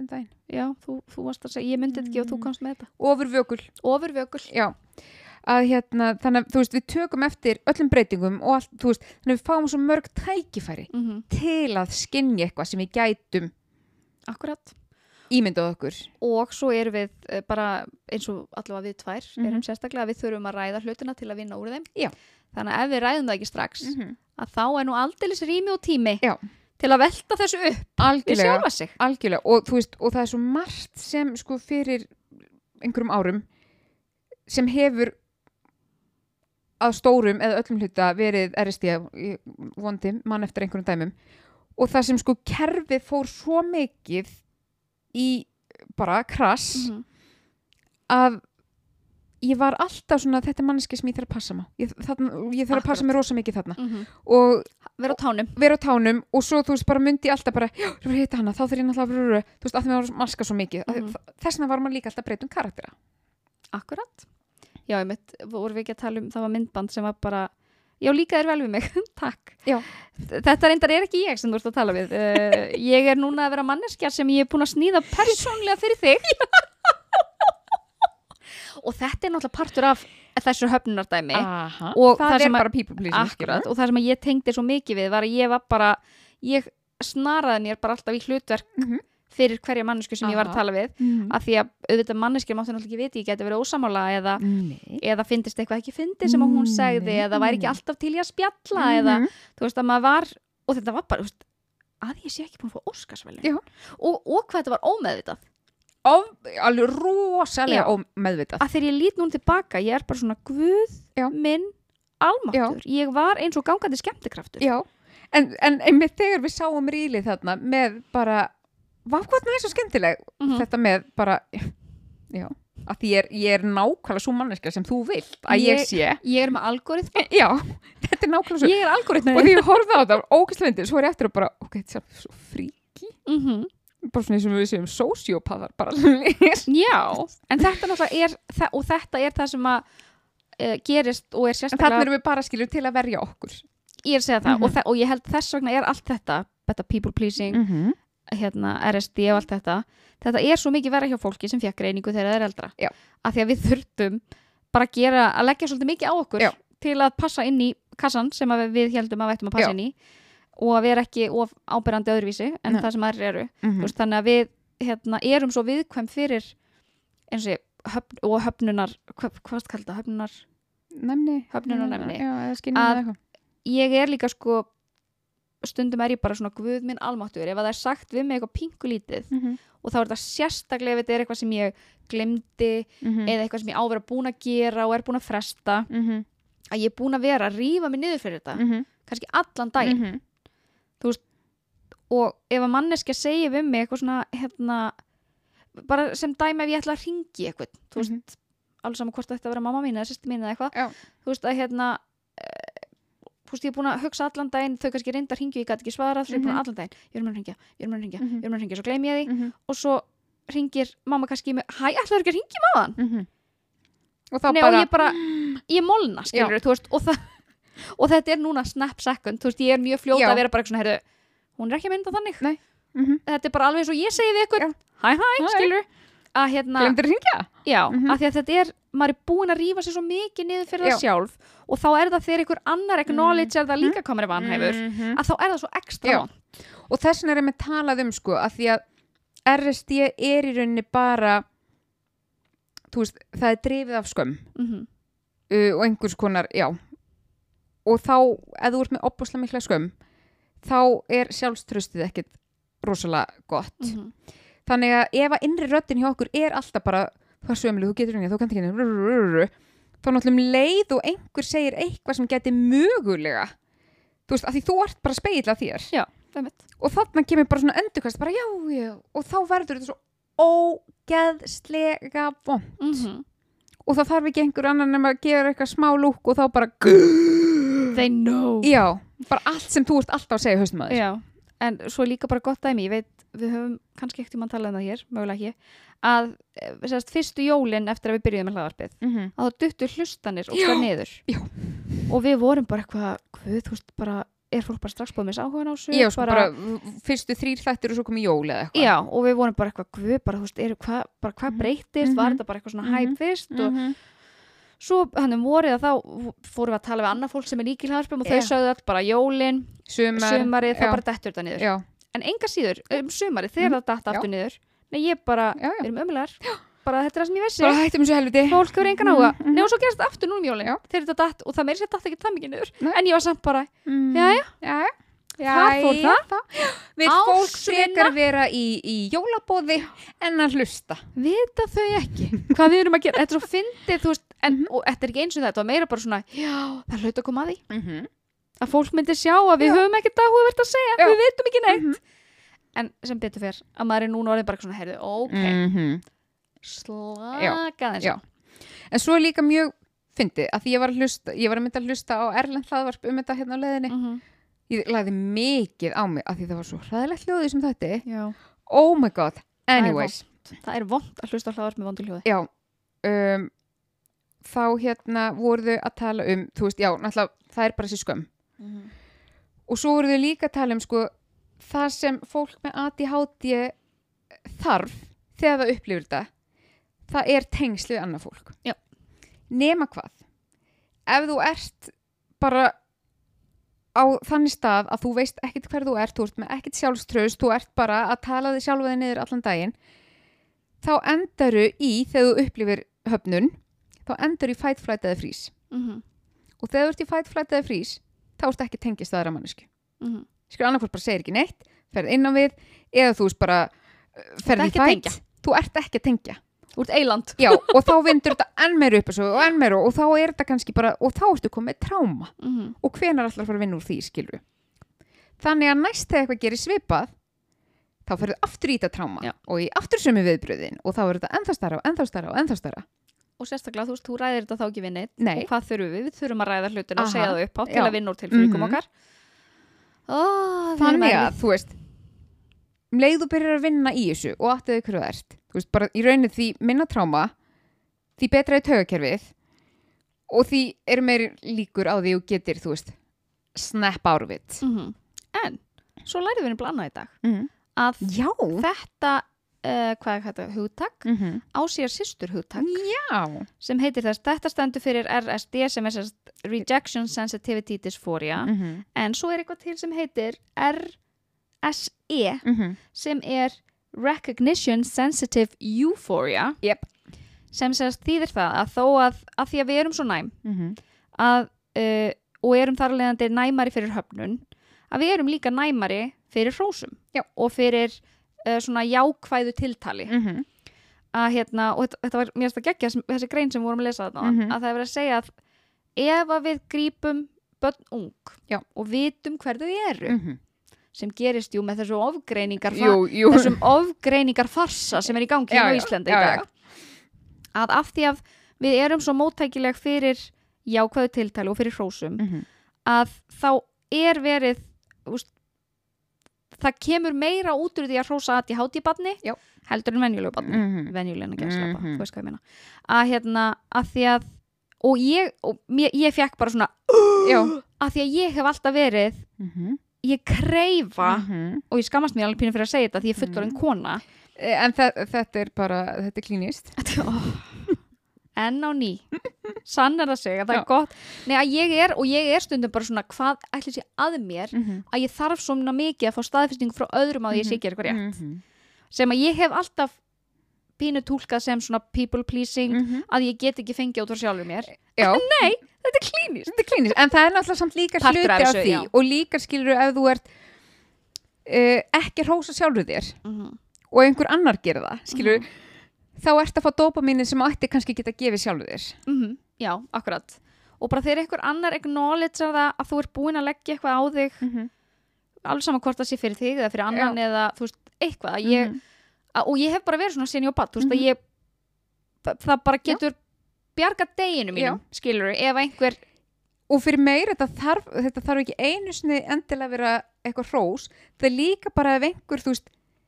um daginn. Já, þú, þú varst að segja, ég myndi þetta ekki og þú komst með þetta. Ofurvökul. Ofurvökul. Já. Að hérna, þannig að, þú veist, við tökum eftir öllum breytingum og allt, þú veist, þannig að við fáum svo mörg tækifæri Mm -hmm. til að skynja eitthvað sem við gætum Akkurat. ímyndað okkur. Og svo erum við uh, bara, eins og allavega við tvær, Mhm. erum sérstaklega að við þurfum að ræða hlutina til að vinna úr þeim. Já. Þannig að ef við ræðum það ekki strax, Mhm. að þá er nú aldeilis rými og tími Já. til að velta þessu upp við Algjörlega. sjálfa sig. Algjörlega. Og, þú veist, og það er svo margt sem sko fyrir einhverjum árum sem hefur að stórum eða öllum hluta verið R S D ég vondi mann eftir einhverjum dæmum og það sem sko kerfið fór svo mikið í bara krass Mhm. að ég var alltaf svona þetta er manneski sem ég þarf að passa mig ég, þarna, ég þarf að passa Akkurat. mig rosa mikið þarna Mm -hmm. og Vera á tánum. vera á tánum og svo þú veist bara myndi ég alltaf bara já, ég var að heita hana, þá þarf ég náttúrulega að vera þú veist að því maður maska svo mikið mm Mhm. -hmm. þess vegna var maður líka alltaf breytt um karaktera Akkurat. Já, ég mitt, vorum við ekki að tala um, það var myndband sem var bara, já líka þér vel við mig, takk. Já. Þetta reyndar er ekki ég sem þú ert að tala við. Uh, ég er núna að vera manneskja sem ég er búin að sníða persónlega fyrir þig. Og þetta er náttúrulega partur af þessu höfnunardæmi. Aha. Og það, það er sem að- bara people pleasing Akkurat, og það sem að ég tengdi svo mikið við var að ég var bara, ég snaraði mér bara alltaf í hlutverk mm -hmm. fyrir hverja mannesku sem ég var að Aha. tala við. mm -hmm. Af því að auðvitað manneskjum áttu náttúrulega ekki viti, ég geti verið ósamála eða Nei. eða fyndist eitthvað ekki fyndið sem að hún segði Nei. eða væri ekki alltaf til í að spjalla eða, Mhm. þú veist, að maður var og þetta var bara, þú veist, að ég sé ekki búin að fá Óskarsverðlaun Já. og, og hvað þetta var ómeðvitað Of, alveg rosalega Já. ómeðvitað að þegar ég lít núna tilbaka, ég er bara svona Guð Já. minn almáttur, ég var eins og gangandi skemmtikraftur. Já, en, en einmitt þegar við sáum rílið þarna með bara, hvað hvað er svo skemmtileg Mhm. þetta með bara já, að því ég er, ég er nákvæmlega svo manneskja sem þú vilt að ég, Ég- sé Ég er með algoritma, já, þetta er nákvæmlega svo ég er algoritma og því ég horfði á þetta, ógæslega myndið svo er ég eftir og bara, ok, þetta er svo fríki mm -hmm. bara svona eins og við séum sociopathar bara Já, en þetta náttúrulega er þa- og þetta er það sem að uh, gerist og er en sérstaklega þarna erum við bara skilur til að verja okkur ég er að segja það Mhm. og, þa og ég held þess vegna er allt þetta þetta people pleasing, mm -hmm. hérna, R S D og allt þetta þetta er svo mikið vera hjá fólki sem fekk reyningu þegar það er eldra Já. af því að við þurftum bara að gera að leggja svolítið mikið á okkur Já. til að passa inn í kassan sem að við heldum að við ættum að passa Já. inn í og að vera ekki of ábyrrandi öðruvísi en Nei. það sem aðrir eru Mm Þú veist, þannig að við hérna, erum svo viðkvæm fyrir eins og ég, höfn, og höfnunar hvað, hvað varst kallað, höfnunar nefni Höfnunarnæmni. já, eða skynjun Að- eða eitthvað ég er líka sko stundum er ég bara svona Guð minn almáttur ef að það er sagt við mig eitthvað pingulítið mm -hmm. og þá er þetta sérstaklega ef þetta er eitthvað sem ég glemdi eða eitthvað sem ég á að vera búin að gera og er búin að fresta mm -hmm. að ég er búin að vera að rífa mig niður fyrir þetta mm -hmm. kannski allan daginn mm -hmm. og ef að manneskja segir við mig eitthvað svona hérna, bara sem dæmi ef ég ætla að ringi eitthvað þú veist, Mhm. alveg saman hvort það ætti að vera mamma mín eða sýsti mín eða eitthvað Já. þú veist að hérna eh, þú veist ég er búin að hugsa allan daginn þau kannski reynda að ringja, ég gæti ekki svarað svo ég er búin Mhm. að allan daginn, ég er mér að ringja, ég er mér að ringja Mhm. ég er mér að ringja, svo gleym ég því mm -hmm. og svo ringir mamma kannski í mig hæ, ætlaðu ekki að ringja maðan? Mm -hmm. og þá Nei, bara, og ég bara, ég molna skilur, þú veist, og, það, og þetta er núna snap second, þú veist, ég er mjög fljóta Já. að vera bara eitthvað svona, heyrðu, hún er ekki að mynda þannig Nei. mm -hmm. þetta er bara alveg eins og ég segi við ykkur Já. hæ hæ, Hæ. skilur að hérna, glemdir að hringja já, Mhm. að því að þetta er maður er búin að rífa sér svo mikið niður fyrir Já. það sjálf og þá er það þegar ykkur annar acknowledge er það líka komur vanhæfur mm -hmm. að þá er það svo ekstra Já. vont. og þess vegna er ég með talað um sko að því að R S D er í rauninni bara þú veist, það er drifið af skömm Mhm. uh, og einhvers konar, já og þá, ef þú ert með opbúslega mikla skömm þá er sjálfströstið ekkit rosalega gott Mhm. þannig að ef að innri röddin hjá okkur er alltaf bara, það er sömuleg, þú getur ringið, þú kannt ekki ringið þá náttúrulega um leið og einhver segir eitthvað sem geti mögulega þú veist, að því þú ert bara spegill af þér Já, einmitt. og þarna kemur bara svona endurkast bara já, já, og þá verður þetta svo ógeðslega vond Mhm. og það þarf ekki einhver annan nema að gefa eitthvað smá lúk og þá bara They know. já, bara allt sem þú ert alltaf að segja haustum að þér Já, en svo líka bara gott dæmi, ég veit, við höfum kannski ekkert um að tala um það hér, mögulega ekki að eh, sérst, fyrstu jólin eftir að við byrjuðum með hlaðvarpið, mm -hmm. að það duttu hlustanir og Já. hvað niður Já. og við vorum bara eitthvað, hvað, þú veist, bara er fólk bara strax búið með áhugan á þessu Já, sko bara, bara fyrstu þrýr þættir og svo komið jól eða eitthvað Já, og við vorum bara eitthvað guð, bara, þú veist, er, hva, bara hvað breytist Mhm. var þetta bara eitthvað svona Mhm. hæp fyrst og Mhm. svo hann um vorið að þá fórum við að tala við annað fólk sem er líkil hlaðarpum og Já. þau sögðu all bara jólin, Sumar, sumarið, þá já. bara dettur þetta niður Já, en enga síður, um sumarið, þegar Mhm. það datt Já. aftur niður nei, ég bara, já, já við erum ömulegar bara þetta er það sem ég vissi Bara hættum þessu helviti fólk hefur engan áhuga, Mhm, mhm. nei og svo gerist þetta aftur núna um jólin Já. þegar þetta datt, og það meiri sér datt ekki það mikið niður Nei. en ég var samt bara, Mm. Jæja. Jæja. Þar fór það. Vil fólk Ásvinna. frekar vera í, í jólabóði en að hlusta vita þau ekki hvað við erum að gera, þetta er svo fyndið þú veist, en, Mhm. og þetta er ekki eins og þetta var meira bara svona, já, það hlaut að koma að því mm -hmm. að fólk myndi sjá að við Já. höfum ekkert áhugavert að segja, Já. við veitum ekki neitt Mhm. en sem betur fer, að maður er núna orðið bara svona, heyrðu, ok, Mhm. slaka þess Já. En svo er líka mjög fyndið að því ég var að hlusta ég var að mynda að hlusta á erlend hlaðvarp um þetta hérna á leiðinni -hmm. ég lagði mikið á mig að því það var svo hræðilegt hljóðið sem þetta já, oh my god, anyways það er vond að hlusta á hlaðvarp með vondu hljóði já um, þá hérna voru þau að tala um þú veist, já, náttúrulega það er bara þessi skömm mm -hmm. og svo voru þau líka að tala um sko það sem fólk með A D H D þarf þegar það upplifir þetta það er tengslu við annað fólk Já. nema hvað ef þú ert bara á þannig stað að þú veist ekkert hver þú ert þú ert með ekkert sjálfstraust, þú ert bara að tala þig sjálfa þig niður allan daginn þá endaru í þegar þú upplifir höfnun þá endaru í fight, flight eða freeze Mm -hmm. og þegar þú ert í fight, flight eða freeze þá ert ekki tengist aðra mannesku Mm -hmm. skilur annarkvort bara segir ekki neitt ferð innan við eða þú veist bara uh, ferð í ekki að fight tengja. þú ert ekki að tengja Úr eiland já, og þá vindur þetta enn meira upp og enn meira og þá er þetta kannski bara og þá ertu komið með tráma mm -hmm. og hvenar ætlar að fara að vinna úr því skilur þannig að næst þegar eitthvað gerir svipað þá ferðu aftur í þetta tráma Já. og í aftur sömu viðbröðin og þá er þetta ennþá stærra og ennþá stærra og ennþá stærra og sérstaklega, þú veist, þú ræðir þetta þá ekki við neitt Nei. og hvað þurfum við? Við þurfum að ræða hlutina og Aha. segja það upp á til Já. að vinna úr tilfinningum Mhm. okkar oh, þannig að, þú veist um leið þú byrjar að vinna í þessu og áttu þau hverju það ert þú veist, bara í rauninni því minna tráma því betra er taugakerfið og því eru meiri líkur á því og getur, þú veist snap out of it mm -hmm. En, svo lærið við einu blannað í dag mm. að Já þetta uh, hvað er þetta, hugtak mm -hmm. á sér systur hugtak Já sem heitir þess, þetta stendur fyrir R S D sem er sérst Rejection Sensitivity Dysphoria mm -hmm. en svo er eitthvað til sem heitir R S E Mm -hmm. sem er Recognition Sensitive Euphoria Yep. sem sérst þýðir það að þó að, að því að við erum svo næm Mm -hmm. að, uh, og erum þar alveg næmari fyrir höfnun að við erum líka næmari fyrir hrósum Já. og fyrir uh, svona jákvæðu tiltali Mm -hmm. að hérna, og þetta, þetta var mér að gegja þessi grein sem við vorum að lesa þarna Mhm. að það er verið að segja að ef að við grípum börn ung Já. og vitum hver þau eru Mm -hmm. sem gerist jú með þessu ofgreiningar Jú, jú þessum ofgreiningar farsa sem er í gangi Já, á já, Íslandi já, í dag já. að af því að við erum svo móttækileg fyrir jákvæðu tiltali og fyrir hrósum mm -hmm. að þá er verið úst, það kemur meira út úr því að hrósa að í hátíbarni Já. heldur en venjulegu barni mm -hmm. venjulegna gæslappa, Mhm. þú veist hvað ég meina að hérna, að því að og ég, og mér, ég fekk bara svona Já. að því að ég hef alltaf verið Mm -hmm. ég kreifa Mm -hmm. og ég skammast mér alveg pínu fyrir að segja þetta því ég er fullorðin Mhm. kona En þe þetta er bara þetta er klínist en á ný sannar það sig að það Já. er gott Nei, að ég er, og ég er stundum bara svona hvað ætli sé að mér mm -hmm. að ég þarf svona mikið að fá staðfestingu frá öðrum að ég sé ekki eitthvað rétt mm -hmm. sem að ég hef alltaf pínu túlkað sem svona people pleasing mm -hmm. að ég get ekki fengið út frá sjálfur mér Já, nei, þetta er klínist þetta er klínist en það er náttúrulega samt líka Partur hluti af af þessu, því já. og líka skilur ef þú ert uh, ekki hrósa sjálfur þér mm -hmm. og einhver annar gerir það skilur, Mhm. þá ert að fá dopaminin sem ætti kannski geta gefið sjálfur þér Mm -hmm. Já, akkurat og bara þegar einhver annar acknowledge það að þú ert búin að leggja eitthvað á þig mm -hmm. alveg saman hvort það sé fyrir þig eða fyrir annan eða þú veist, eitthvað að ég, Mhm. að, og ég hef bara verið svona sinni og batt, þú veist Mhm. að ég það, það bara getur bjarga deginu mínum, skilur ef einhver og fyrir meir þetta þarf, þetta þarf ekki einu sinni endilega að vera eitthvað hrós það er líka bara ef einhver þú veist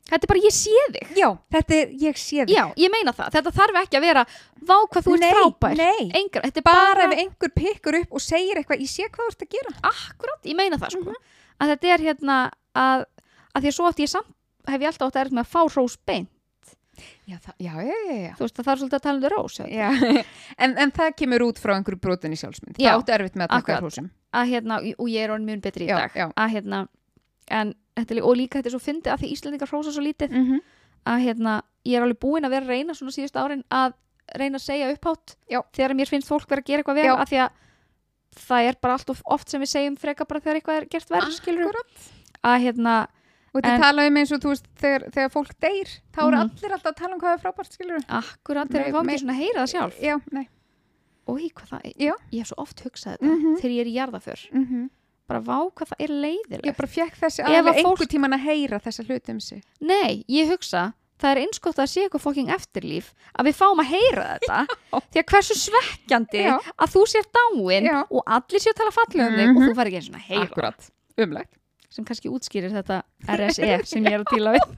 þetta er bara ég sé þig já, þetta er ég sé þig já, ég meina það, þetta þarf ekki að vera vá hvað þú ert nei, frábær nei. Engar, þetta er bara bara, ef einhver pikkur upp og segir eitthvað ég sé hvað þú ert að gera akkurat, ég meina það sko Mhm. að þetta er hérna að, að því að svo átti ég samt hef ég alltaf átt að erfitt með að fá rós beint já, það, já, já, já, já. þú veist það þarf svolítið að tala um þau rós eða? já. en, en það kemur út frá einhverju brotinni sjálfsmynd Já, það áttu erfitt með að taka akkurat. hrósum að hérna, og ég er orðin mjög betri í Já, dag já. að hérna, en þetta er, lí- og líka þetta er svo fyndið að því Íslendingar hrósa svo lítið mm -hmm. að hérna, ég er alveg búin að vera að reyna svona síðustu árin að reyna að segja upphátt Já. þegar mér finnst fólk vera að gera eitthvað vel Já. að því að það er bara allt of oft sem við segjum freka bara þegar eitthvað er gert verð skilur að hérna, og þetta En- tala um eins og þú veist þegar, þegar fólk deyr þá eru Mhm. allir alltaf að tala um hvað er frábært skilur akkurat Nei, þegar við fáum nei. ekki svona að heyra það sjálf já, nei og hvað það er, Já. ég hef svo oft hugsað þetta Mhm. þegar ég er í jarðaför mm -hmm. bara vá hvað það er leiðilegt ég bara fekk þessi Ef alveg að fólk- einhver tíman að heyra þessa hluti um sig nei, ég hugsa það er eins gott að sé eitthvað fokking eftirlíf að við fáum að heyra þetta því að hversu svekkjandi Já. að þú sér dáin Já. og allir sér að tala fallega um þig Mhm. og þú fær ekki eins og að heyra akkurat, umlegt sem kannski útskýrir þetta R S E sem ég er að tíla við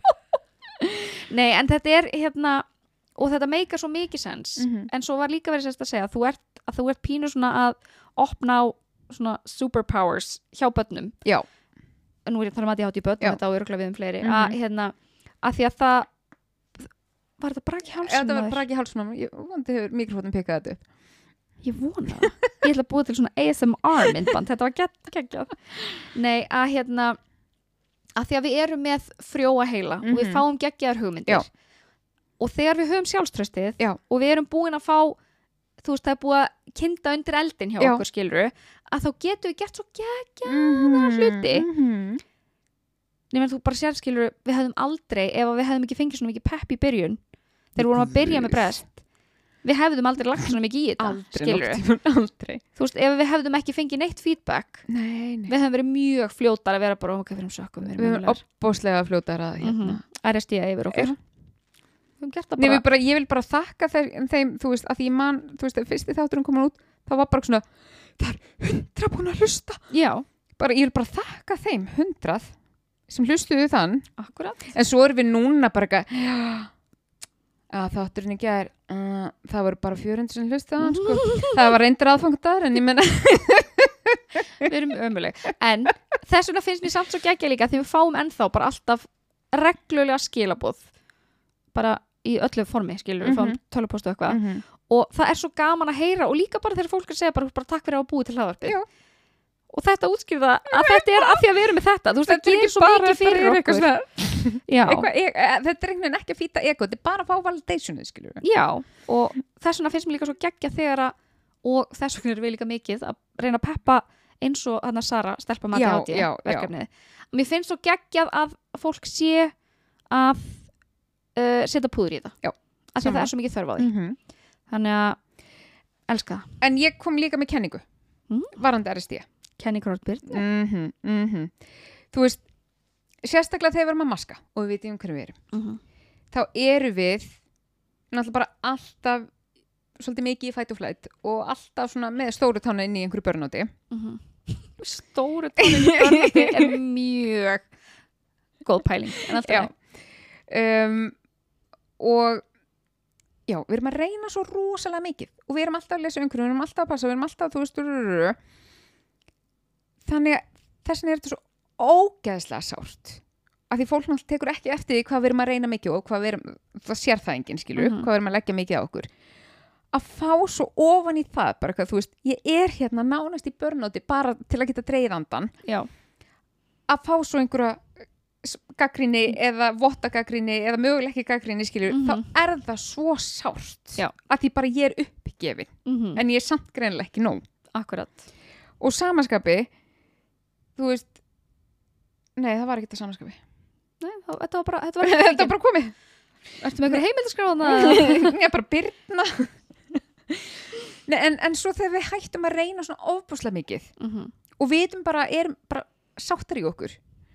nei, en þetta er hérna og þetta meikar svo mikið sens Mhm. en svo var líka verið sérst að segja að þú ert, að þú ert pínu svona að opna á svona superpowers hjá börnum já, nú er ég að tala um að ég hátt í börn Já. og þetta á öruglega við um fleiri Mhm. að hérna, að því að það var þetta bara ekki ef hálsum þetta var bara ekki hálsmann ég vandi hefur mikrofónum pikað þetta upp ég vona það, ég ætla að búa til svona A S M R myndband, þetta var gegg- geggjað nei, að hérna að því að við erum með frjóa heila og við Mhm. fáum geggjaðar hugmyndir Já. og þegar við höfum sjálfströstið Já. og við erum búin að fá þú veist, það er búið að kynda undir eldin hjá Já. okkur skiluru að þá getum við gert svo geggjaða hluti. -hmm. nema þú bara sér skiluru, við hefðum aldrei ef við hefðum ekki fengið svona mikið pepp í byrjun þegar við vorum að byrja með brest við hefðum aldrei lagt svona mikið í þetta aldrei, skilurðu. nokkuð tímann, aldrei þú veist, ef við hefðum ekki fengið neitt feedback nei, nei við hefðum verið mjög fljótar að vera bara ok, við erum sökkum, við við erum erum ömulegar opbóðslega fljótar að hérna Mhm. R S D yfir okkur Já. við hefum gert það Nei, bara við bara, ég vil bara þakka þeim, þeim þú veist, að því ég man, þú veist, þegar fyrsti þátturinn komin út, þá var bara svona það er hundra búin að hlusta já, bara, ég vil bara þakka þeim, hundrað sem hlustuðu þann, akkurat en svo erum við núna bara eitthvað já, að þátturinn í gær uh, það voru bara fjörundur sem hlustuðu hann, sko það var reyndir aðfangdagur, en ég menna við erum ömuleg en þess vegna finnst mér samt svo geggja líka því við fáum ennþá bara alltaf reglulega skilaboð bara í öllu formi skilur við fáum Mhm. tölvupóstu eitthvað mm -hmm. og það er svo gaman að heyra og líka bara þegar fólk er að segja bara, bara takk fyrir að hafa búið til hlaðvarpið Já. og þetta útskýrða að þetta er að því að við erum með þetta þú veist það gerir svo mikið fyrir okkur svona, já, eitthvað, e e þetta er einhvern veginn ekki að fýta ego, þetta er bara að fá validationið, skilur við já og þess vegna finnst mér líka svo geggja þegar að og þess vegna er við líka mikið að reyna að peppa eins og hann að Sara stelpa mati Já, á því já, já. verkefnið mér finnst svo geggjað að fólk sé að uh, setja púður í þetta Já, af því að sama. það er svo mikið þörf á því mm -hmm. þannig að elska það En ég kom líka með kenningu Mm. varandi R S D Kenny Kortbyr mm -hmm. Þú veist, sérstaklega þegar við erum að maska og við veitum hverju við erum mm -hmm. þá eru við náttúrulega bara alltaf svolítið mikið í fight og flight og alltaf svona með stóru tána inn í einhverju börnáti mm -hmm. stóru tónleiki er mjög góð pæling en alltaf Já. um, og já, við erum að reyna svo rosalega mikið og við erum alltaf að lesa umhverju, við erum alltaf að passa, við erum alltaf, þú veist, rururu. Þannig að þess vegna er þetta svo ógeðslega sárt af því fólk náttúrulega tekur ekki eftir því hvað við erum að reyna mikið og hvað við erum, það sér það enginn skilur, Mhm. hvað við erum að leggja mikið á okkur að fá svo ofan í það bara hvað, þú veist, ég er hérna nánast í börnáti bara til að geta dreigð andan já, að fá svo einhverja gaggrinni eða vottagaggrinni eða mögulega ekki gaggrinni skilur, Mhm. þá er það svo sárt Já. að því bara ég er uppgefin mm -hmm. en ég er samt greinilega ekki nóg akkurat og samanskapi þú veist nei það var ekki þetta samanskapi Nei, þá, þetta var bara þetta var, þetta var bara komið ertu með eitthvað heimildaskráðana ég bara byrna nei, en, en svo þegar við hættum að reyna svona ofbúslega mikið mm -hmm. og vitum bara, erum bara sáttar í okkur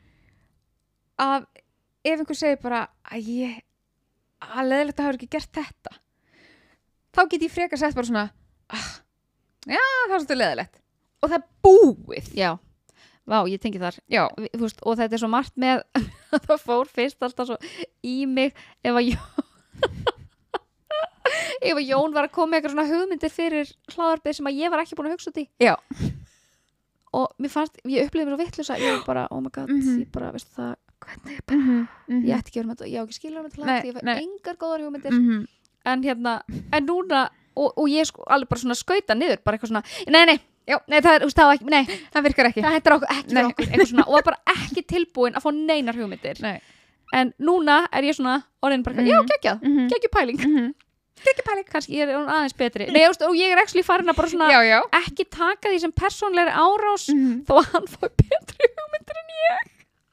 að ef einhver segir bara að ég að leðilegt að hafa ekki gert þetta þá get ég frekar sett bara svona ah, já það er svolítið leðilegt og það er búið já, Vá, ég tengi þar Já, Vi- þú veist, og þetta er svo margt með það fór fyrst alltaf svo í mig ef að Jón ef að Jón var að koma með eitthvað svona hugmyndir fyrir hlaðarpið sem að ég var ekki búin að hugsa út í já, og mér fannst, ég upplifði mér svo vitlausa ég var bara, oh my god, Mhm. ég bara, veistu það hvernig ég bara, mhm, mhm. ég ætti ekki að vera með þetta ég á ekki skilur með þetta Nei, lag, ég fæ nei. engar góðar hugmyndir Mhm. en hérna, en núna og, og ég sko alveg bara svona skauta niður bara eitthvað svona, nei, nei, já, nei, það er, þú veist, það var ekki, nei Það virkar ekki. það hættir okkur, ekki Nei. fyrir okkur, eitthvað svona og var bara ekki tilbúin að fá neinar hugmyndir Nei. en núna er ég svona orðin bara, Mhm. já, geggjað, Mhm. geggjum pæling Mhm. kannski ég er orðin aðeins betri nei, just, og ég er actually farin að bara svona Já, já. ekki taka því sem persónlegri árás Mhm. þó að hann fói betri hugmyndir en ég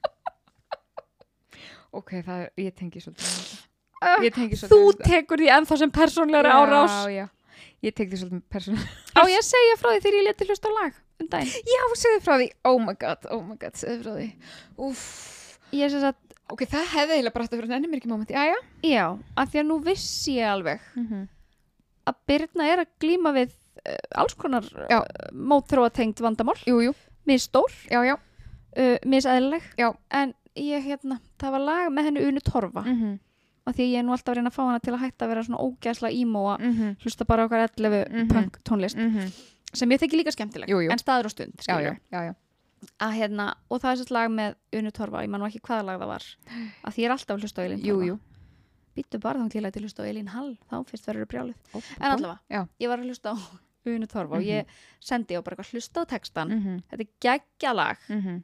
Ok, það er, ég tengi svolítið með þetta. uh, Ég tengi svolítið þú með þetta. tekur því ennþá sem persónlegri árás Já, já. Ég tengi svolítið með persónu. á ég að segja frá því þegar ég leti hlusta á lag um daginn Já, segðu frá því. Oh my god, oh my god, segðu frá því. Úff. ég er sem sagt, Ok, það hefði eiginlega bara hægt að vera ennum ekki moment. Já, já. já, af því að nú vissi ég alveg Mhm. að Birna er að glíma við uh, alls konar Já. uh, mótþróatengt vandamál, Jú, jú. misstór Já, já. uh, miseðlileg, Já. en ég hérna, það var lag með henni Unu Torfa Mhm. af því að ég er nú alltaf að reyna að fá hana til að hætta að vera svona ógæsla ímó að Mhm. hlusta bara okkar ellefu Mhm. punk tónlist Mhm. sem ég þekki líka skemmtileg, Jú, jú. en staður og stund Já, já, skilur. já, já. Að, hérna, og það er sérst lag með Unu Torfa, ég man nú ekki hvaða lag það var af því ég er alltaf að hlusta á Elín Jú, Torfa jú. býttu bara þá til að hlusta á Elín Hall þá fyrst verður brjálið, Ó, en allavega Já. ég var að hlusta á Unu Torfa og Mhm. ég sendi á bara eitthvað hlusta á textan Mhm. þetta er geggja lag, Mhm.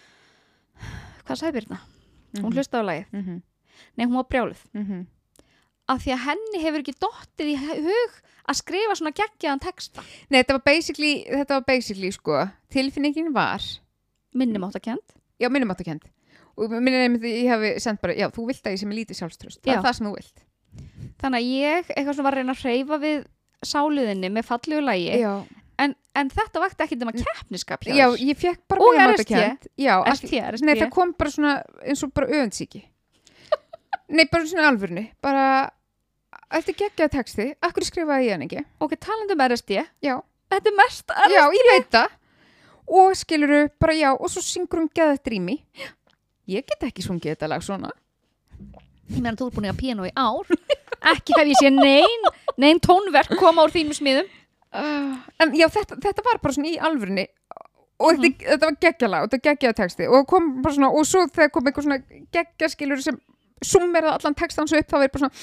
hvað sagði Birna? hún Mhm. hlusta á lagið, Mhm. nei hún var brjálið Mhm. af því að henni hefur ekki dottið í hug að skrifa svona geggjaðan texta Nei, þetta var basically, þetta var basically, sko, tilfinningin var, minnumáttakend já, minnumáttakend. Og minnir einmitt að ég hafi sendt bara, já, þú vilt að ég sem er lítið sjálfströst. Það Já. er það sem þú vilt. þannig að ég eitthvað svona var að reyna að hreyfa við sáluðinni með fallegu lagi Já. en, en þetta vakti ekki nema keppniskap hjá Já, þér. ég fekk bara Og minnumáttakend. Já, R S af- T, R S T. Nei, það kom bara svona, eins og bara öfundsíki. Nei, bara svona alvörni. Bara, eftir geggjaða texti, akkur skrifaði ég hann ekki? ok, talandi um R S D Já. þetta er mest R S D Já, ég veit það. Og skiluru, bara já, og svo syngur um geðað drými. Ég get ekki sungið þetta lag svona. ég meðan þú er búin að píano í ár ekki hef ég sé nein nein tónverk koma úr þínum smiðum Uh, en já, þetta, þetta var bara svona í alvörunni og Mhm. þetta, þetta var geggjalag og þetta var geggjaða texti og kom bara svona, og svo þegar kom eitthvað svona geggjaskilur sem summeraði allan textan svo upp, þá verið bara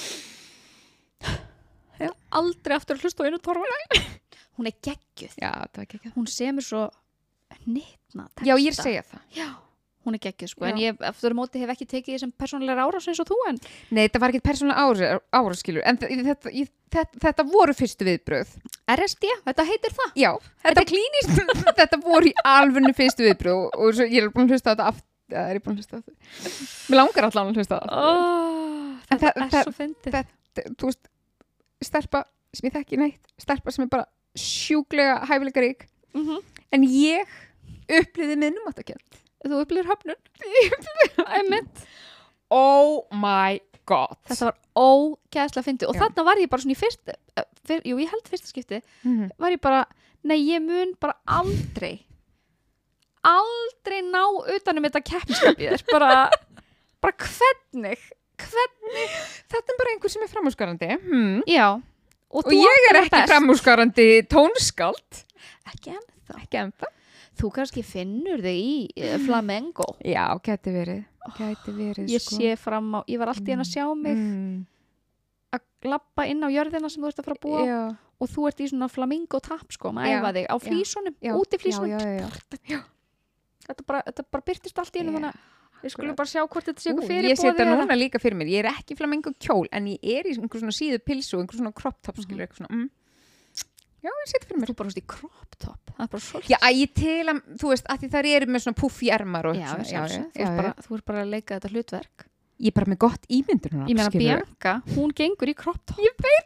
svona aldrei aftur að hlusta á einu torfa hún er geggjuð, já, þetta var geggjað. hún semur svo nýtna texta Já, ég er að segja það. já, hún er geggjuð sko, Já. en ég eftir að móti hef ekki tekið því sem persónulegar árás eins og þú en Nei, þetta var ekki persónulega ára, áraskilur en þe- þetta, ég, þetta, þetta voru fyrstu viðbröð. R S D, þetta heitir það Já, Þetta þetta, klínist. Þetta voru í alvörnu fyrstu viðbröð og, og svo, ég er búin að hlusta á þetta aftur. Það er ég búin að hlusta á þetta. Mér langar allan að hlusta á þetta. oh, En þetta það- er það- svo fyndið þetta, þú veist, stelpa sem ég þekki neitt, stelpa sem er bara sjúklega hæfileikarík, mm -hmm. en ég upplýði minnum átt að kent. þú upplýður höfnun einmitt Oh my god. þetta var ógeðslega fyndið og Já. þarna var ég bara svona í fyrst uh, fyr, jú, ég held fyrsta skipti Mhm. var ég bara, nei ég mun bara aldrei aldrei ná utanum þetta keppniskapið þess bara, bara hvernig hvernig, Þetta er bara einhver sem er framúrskarandi. Hmm. já og, Og þú ég átt er að ekki vera best. framúrskarandi tónskald. ekki ennþá Ekki ennþá. þú kannski finnur þig í uh, flamengo Já, gæti verið. Gæti verið, ég sko. sé fram á, ég var alltaf inn að sjá mig Mm. að labba inn á jörðina sem þú ert að fara að búa á Já. og þú ert í svona flamingo tap sko, maður Já, æfa þig á já, flísunum, já, úti flísunum Já, já, já. þetta bara, þetta bara byrtist allt í einu Já, þannig að við skulum bara sjá hvort þetta sé Ú, eitthvað fyrir ég setja núna líka fyrir mér. Ég er ekki flamingo kjól, en ég er í einhver svona síðu pilsu og einhver svona crop top, skilur eitthvað svona. Mm. Já, ég setja fyrir mér. þú bara húst í crop top það er bara svolítið Já, ég til að, þú veist, að því þar eru með svona puffi ermar og já, svona. já, já, já, þú, ert já. bara, þú ert bara að leika þetta hlutverk Ég er bara með gott ímyndur ég meina Bianca, hún gengur í crop top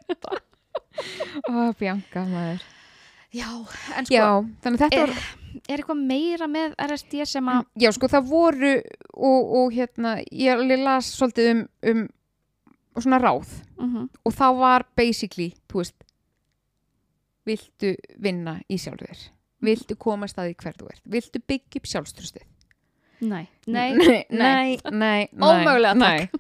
Ó, Bianca, maður. já, en sko, Já, þannig að þetta er, var, er eitthvað meira með R S D sem að já, sko, það voru og, og hérna, ég alveg las svolítið um, um svona ráð uh og þá var basically, þú veist, viltu vinna í sjálfur þér? viltu komast að því hver þú ert, viltu byggja upp sjálfstrustið? Nei, nei, nei, nei, nei, ómögulega nei.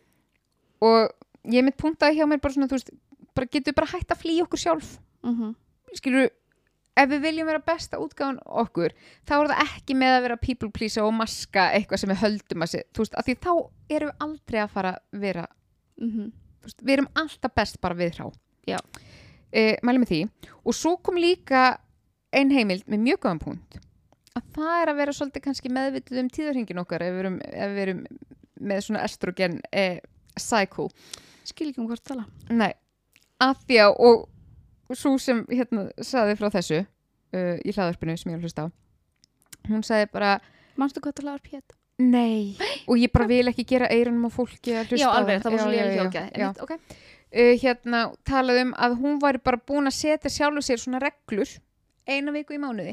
Og ég mitt puntaði hjá mér bara svona, þú veist, bara getur bara hægt að flýja okkur sjálf. mm-hmm. Skilur, ef við viljum vera besta útgáfan okkur, þá er það ekki með að vera people pleaser og maska eitthvað sem við höldum að sé, þú veist, af því þá erum við aldrei að fara að vera, Mm-hmm. þú veist, við erum alltaf best bara við hrá. Já. E, mæli með því. Og svo kom líka ein heimild með mjög góðan punkt, að það er að vera svolítið kannski meðvituð um tíðarhringin okkar ef við erum, ef við erum með svona estrogen eh, cycle. Skil ekki um hvort tala. Nei, að því að og svo sem hérna sagði frá þessu uh, í hlaðvarpinu sem ég var að hlusta á, hún sagði bara Manstu hvað tala var pét? nei, og ég bara vil ekki gera eyrunum á fólki að hlusta Já, á alveg, það var svo Já, léleg já, já, hljóðgæði. já. Einmitt, ok. Uh, hérna talaði um að hún væri bara búin að setja sjálfu sér svona reglur eina viku í mánuði.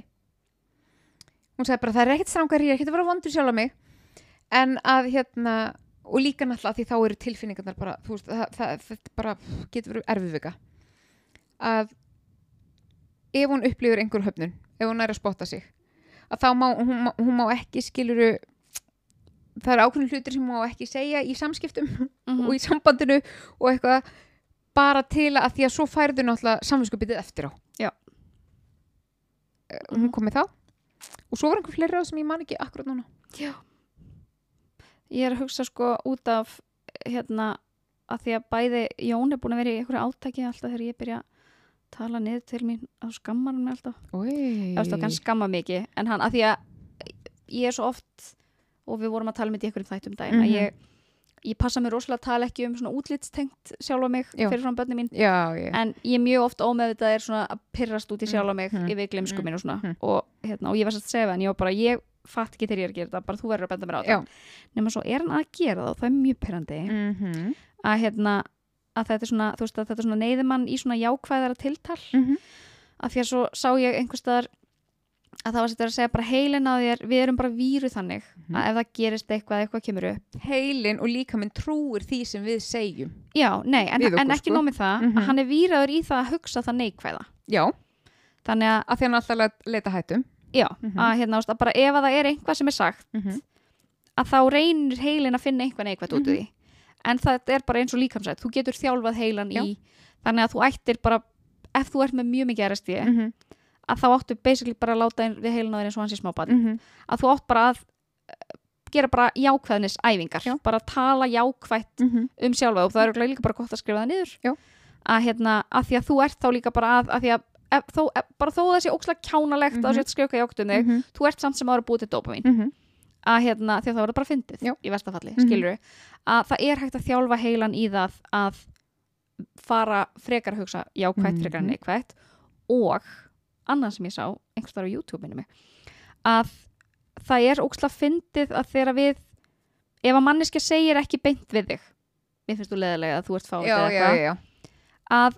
Hún sagði bara það er ekkert strangar, ég er ekkert að vera vondur sjálf á mig, en að hérna og líka náttúrulega því þá eru tilfinningarnar bara, þú veist, það, það, það bara getur verið erfiðvika að ef hún upplifir einhver höfnun, ef hún er að spotta sig, að þá má hún, má- hún má ekki skiluru, það er ákveðin hlutir sem hún má ekki segja í samskiptum Mm-hmm. og í sambandinu og eitthvað bara til að því að svo færðu náttúrulega samvinskupið eftir á. Já. Eh, Hún kom með þá og svo var einhver fleiri ráð sem ég man ekki akkurat núna. Já. Ég er að hugsa sko út af hérna að því að bæði Jón er búin að vera í einhverju átaki alltaf þegar ég byrja að tala niður til mín að skammar hann mig alltaf. Oi. Ég veist að hann skamma mikið en hann að því að ég er svo oft og við vorum að tala með í einhverjum þættum daginn Mhm. að ég, ég passa mér rosalega að tala ekki um svona útlitstengt sjálfa mig Já. fyrir fram börnin mín Já, já. en ég er mjög oft ómeðvitað er svona að pirrast út í sjálfa mig Mhm. yfir gleymsku Mhm. mín og svona Mhm. og, hérna, og ég var sérst að segja það en ég var bara ég fatt ekki þegar ég er að gera þetta bara þú verður að benda mér á Já. þetta nema svo er hann að gera það og það er mjög pirrandi Mhm. að, hérna, að þetta er svona þú veist að þetta er svona neyðumann í svona jákvæðara tiltal Mhm. af því að svo sá ég einhvers staðar að það var sér að segja bara heilin á þér við erum bara víru þannig Mhm. að ef það gerist eitthvað, eitthvað kemur upp Heilin og líkaminn trúir því sem við segjum. já, nei, en, Við okkur, en ekki sko. nóg með það Mhm. að hann er víraður í það að hugsa það neikvæða Já, þannig að, að því hann alltaf að leita hættum. já, Mhm. að hérna, þú veist, að bara ef að það er eitthvað sem er sagt Mhm. að þá reynir heilin að finna eitthvað neikvætt út úr því en það er bara eins og líkamsætt þú getur þjálfað heilan Já. í þannig að þú ættir bara, ef þú ert með mjög mikið R S D Mhm. að þá áttu basically bara að láta inn við heilan á þér eins og hans í smábarn Mhm. að þú átt bara að eh, gera bara jákvæðnis æfingar Já. bara tala jákvætt Mhm. um sjálfa og það er örugglega líka bara gott að skrifa það niður Já. að hérna, að því að þú ert þá líka bara að, að því að ef, þó, ef, bara þó það sé ókslega kjánalegt Mhm. að þú sért að skrifa eitthvað jákvætt um þig Mhm. þú ert samt sem ára búið til dópamin Mhm. að hérna, því að það var bara fyndið Já. í verstafalli, Mhm. skilur að það er hægt að þjálfa heilan í það að fara frekar að hugsa jákvætt, Mhm. frekar en neikvætt og annað sem ég sá einhvers þar á YouTube-inu mig að það er ókslega fyndið að þegar við ef að manneskja segir ekki beint við þig mér finnst þú leðilega að þú ert fáið Já, eða já, eitthvað já. að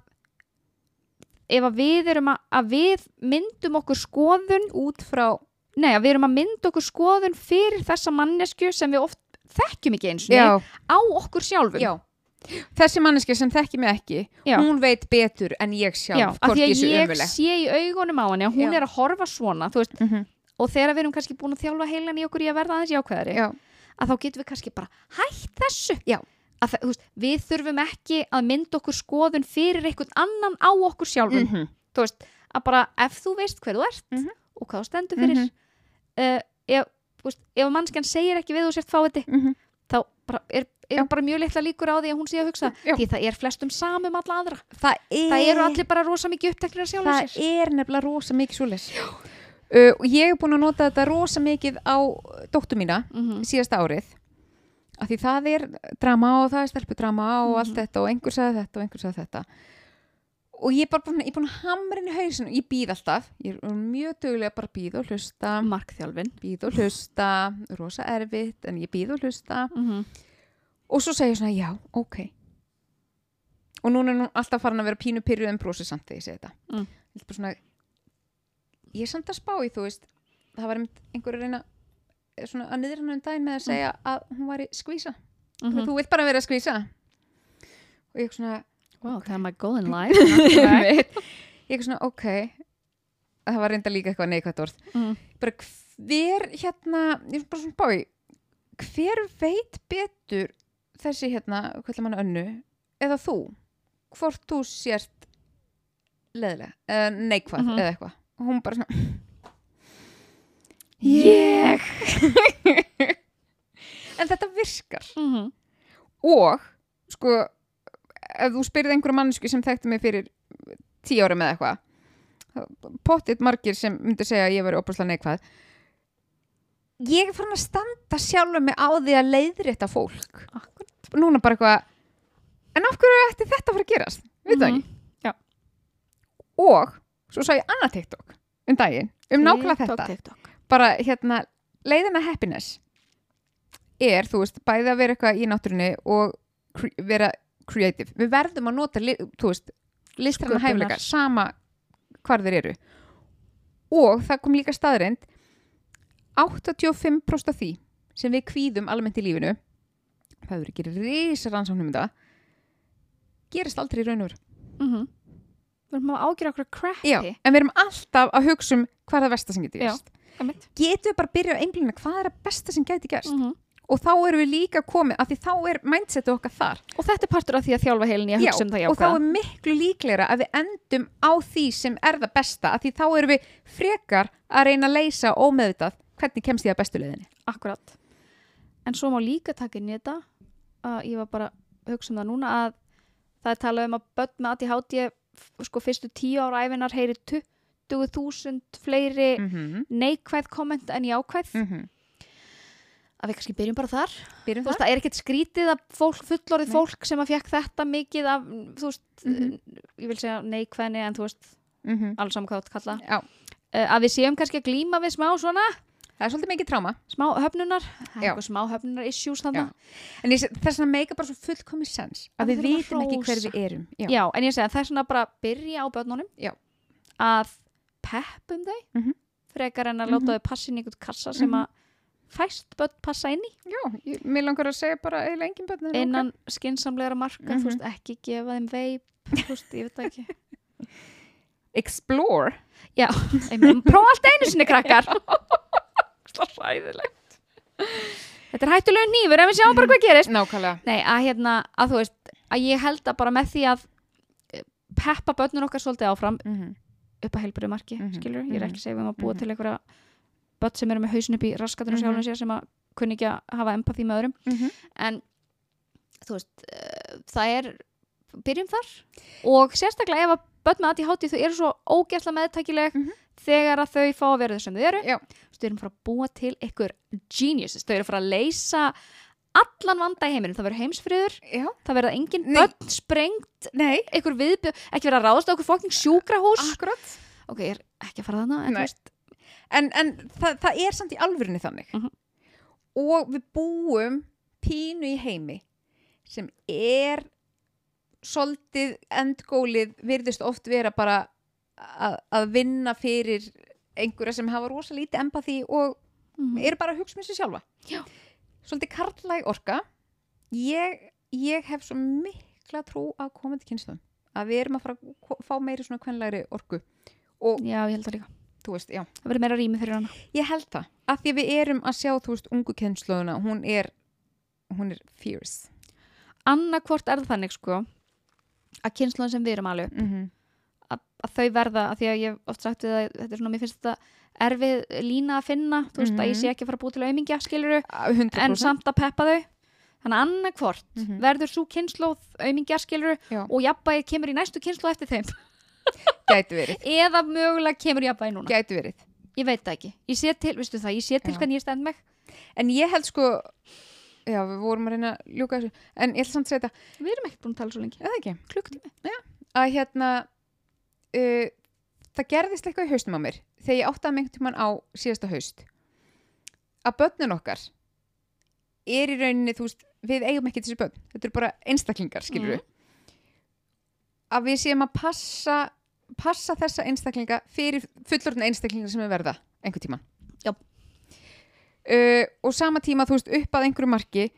ef að við erum að, að við myndum okkur skoðun Út frá, nei að við erum að mynda okkur skoðun fyrir þessa mannesku sem við oft þekkjum ekki eins og já, á okkur sjálfum já. Þessi manneski sem þekki mig ekki, Já. hún veit betur en ég sjálf, Já, af hvort því ég að sé ég ömuleg. sé í augunum á henni að hún Já. er að horfa svona þú veist, Mhm. og þegar við erum kannski búin að þjálfa heilan í okkur í að verða aðeins jákvæðari Já, að þá getum við kannski bara hætt þessu Já. að það, þú veist, við þurfum ekki að mynda okkur skoðun fyrir einhvern annan á okkur sjálfum Mhm. þú veist, að bara ef þú veist hver þú ert Mhm. og hvað þú stendur fyrir Mhm. uh, ef, þú veist, ef mannskjan segir ekki við þú sért fáiði Mhm. þá bara er, er bara mjög litla líkur á því að hún sé að hugsa Já. því það er flestum samum alla aðra Það er, það eru allir bara rosa mikið uppteknir að sjálfum það sér er nefnilega rosa mikið svoleiðis. Uh, og ég er búin að nota þetta rosa mikið á dóttur mína Mhm. síðasta árið. Af því það er drama og það er stelpudrama og Mhm. allt þetta og einhver sagði þetta og einhver sagði þetta. Og ég er bara búin, ég er búin að hamra inn í hausinu. Ég býð alltaf. Ég er mjög duglega bara að býða og hlusta. markþjálfin Býð og hlusta. Rosa erfitt en ég býð og hlusta. mm -hmm. Og svo segir ég svona, já, ok. Og núna er hún alltaf farin að vera pínu pyrruð en brosið samt þegar ég segi þetta. Mm. Ég er bara svona, ég er samt að spá í, þú veist, það var einmitt einhver að reyna svona að niður hann um daginn með að segja að hún væri skvísa. Mhm. Þú vilt bara vera að skvísa. Og ég er svona, wow, það er my golden life ég er svona, ok. það var reynda líka eitthvað neikvætt orð mm. bara hver hérna ég er bara svona bái hver veit betur þessi hérna, hvað ætla mann önnu eða þú, hvort þú sért leiðilega eða neikvæð Mhm. eða eitthvað og hún bara svona Ég en þetta virkar mm. og sko ef þú spyrði einhverja mannsku sem þekkti mig fyrir tíu ára með eitthvað pottitt margir sem myndi segja að ég veri opaslega neikvæð ég er farin að standa sjálfur mig á því að leiðrétta fólk Akkurat. núna bara eitthvað en af hverju ætti þetta að fara að gerast veit það Mhm. ekki Já. og svo sá ég annað TikTok um daginn um nákvæmlega TikTok, þetta TikTok. bara hérna leiðina happiness er þú veist bæði að vera eitthvað í náttúrunni og cre vera creative við verðum að nota li þú veist listræna Sköpunar. hæfileika sama hvar þeir eru og það kom líka staðreind áttatíu og fimm prósent af því sem við kvíðum almennt í lífinu það verður ekki risa rannsóknum um það gerist aldrei í raun og veru Mhm. Við erum að ágjöra okkur crappy Já, en við erum alltaf að hugsa um hvað er það versta sem getur Já, gerst einmitt. getum við bara að byrja að einblína hvað er það besta sem gæti gerst Mhm. og þá erum við líka komið af því þá er mindsetu okkar þar Og þetta er partur af því að þjálfa heilin í að hugsa um það og þá jákvæða. er miklu líklegra að við endum á því sem er það besta af því þá erum við frekar að reyna að leysa ómeðvitað hvernig kemst ég að bestu leiðinni Akkurat. En svo má líka taka inn í þetta að ég var bara að hugsa um það núna að það er talað um að börn með A D H D sko fyrstu tíu ára ævinar heyri tuttugu þúsund fleiri mm -hmm. neikvæð komment en jákvæð Mm -hmm. að við kannski byrjum bara þar byrjum þú veist, það það er ekkert skrítið að fólk, fullorðið Nei. fólk sem að fekk þetta mikið af, þú veist, Mhm. ég vil segja neikvæðni en þú veist, mm -hmm. alls saman hvað þú kalla Já, uh, að við séum kannski að glíma við smá svona það er svolítið mikið tráma smá höfnunar, það er Já. eitthvað smá höfnunar issues Já. þarna, en ég, þess að meika bara svo fullkomið sens að Að við við þurfum að vitum ekki hver hrósa. við erum Já, já, en ég segja það er svona bara að byrja á börnunum Já. að peppum þau Mhm. frekar en að Mhm. láta þau passa inn í einhvern kassa sem Mhm. að fæst börn passa inn í Já ég, mér langar að segja bara eiginlega engin börn eru innan skynsamlegra marka, Mhm. þú veist, ekki gefa þeim veip, þú veist, ég veit það ekki ok. Explore Já, einmitt, prófa allt einu sinni krakkar Það er ræðilegt Þetta er hættulegur hnífur en við sjáum bara hvað gerist Nákvæmlega Nei, að hérna, að þú veist að ég held að bara með því að eh, peppa börnun okkar svolítið áfram mm -hmm. upp að heilbrigðu marki, Mhm, skilur ég er mhm, ekki að segja við um að búa mhm. til einhverja börn sem eru með hausin upp í raskatunum Mhm. sjálfum sér sem að kunni ekki að hafa empathy með öðrum Mm -hmm. en þú veist, uh, það er byrjum þar og sérstaklega ef að börn með A D H D þau eru svo ógæsla meðtækileg Mhm. þegar að þau fá að vera þau sem þau eru Já. þau eru að fara að búa til einhver geniuses, þau eru að fara að leysa allan vanda í heiminum, það verður heimsfriður Já það verða engin Nei. börn sprengt Nei einhver viðbjörn, ekki verða að ráðast á okkur fokking sjúkrahús Akkurat ok, ég er ekki að fara þarna en, Nei. þú veist, En, en það, það er samt í alvörinni þannig Mhm. og við búum pínu í heimi sem er svolítið endgólið virðist oft vera bara að, að vinna fyrir einhverja sem hafa rosa lítið empathy og mhm. eru bara að hugsa með sér sjálfa Já. svolítið karlæg orka ég, ég hef svo mikla trú á komandi kynslum að við erum að fara að ko- fá meiri svona kvenlegri orku og já, ég held það líka þú veist, já það verður meira rými fyrir hana Ég held það, af því að við erum að sjá, þú veist, ungu kynslóðuna, hún er, hún er fierce. annarkvort er það þannig sko að kynsluðan sem við erum alveg Mm -hmm. að, að þau verða, að því að ég hef oft sagt við að þetta er svona, mér finnst þetta erfið lína að finna, þú veist, að ég sé ekki að fara að búa til aumingja, skiluru, hundra en prósent. samt að peppa þau þannig að annarkvort Mhm. verður svo kynsluð aumingja, skiluru Já. og jafnvægi kemur í næstu kynsluð eftir þeim Gæti verið, eða mögulega kemur jafnvægi núna gæti verið. ég veit það ekki, ég sé til, veistu það, ég sé til Já. hvernig ég stend mig En ég held sko, já, við vorum að reyna að ljúka þessu, en ég ætla samt að segja þetta, við erum ekkert búin að tala svo lengi, eða ekki, klukktími að hérna, uh, það gerðist eitthvað í haustum á mér, þegar ég áttaði mig einhvern tímann á síðasta haust, að börnin okkar er í rauninni, þú veist, við eigum ekki þessi börn, þetta eru bara einstaklingar, skilur Mhm. að við séum að passa passa þessa einstaklinga fyrir fullorðna einstaklingar sem er verða einhvern tímann Já. uh, og sama tíma þú veist upp að einhverju marki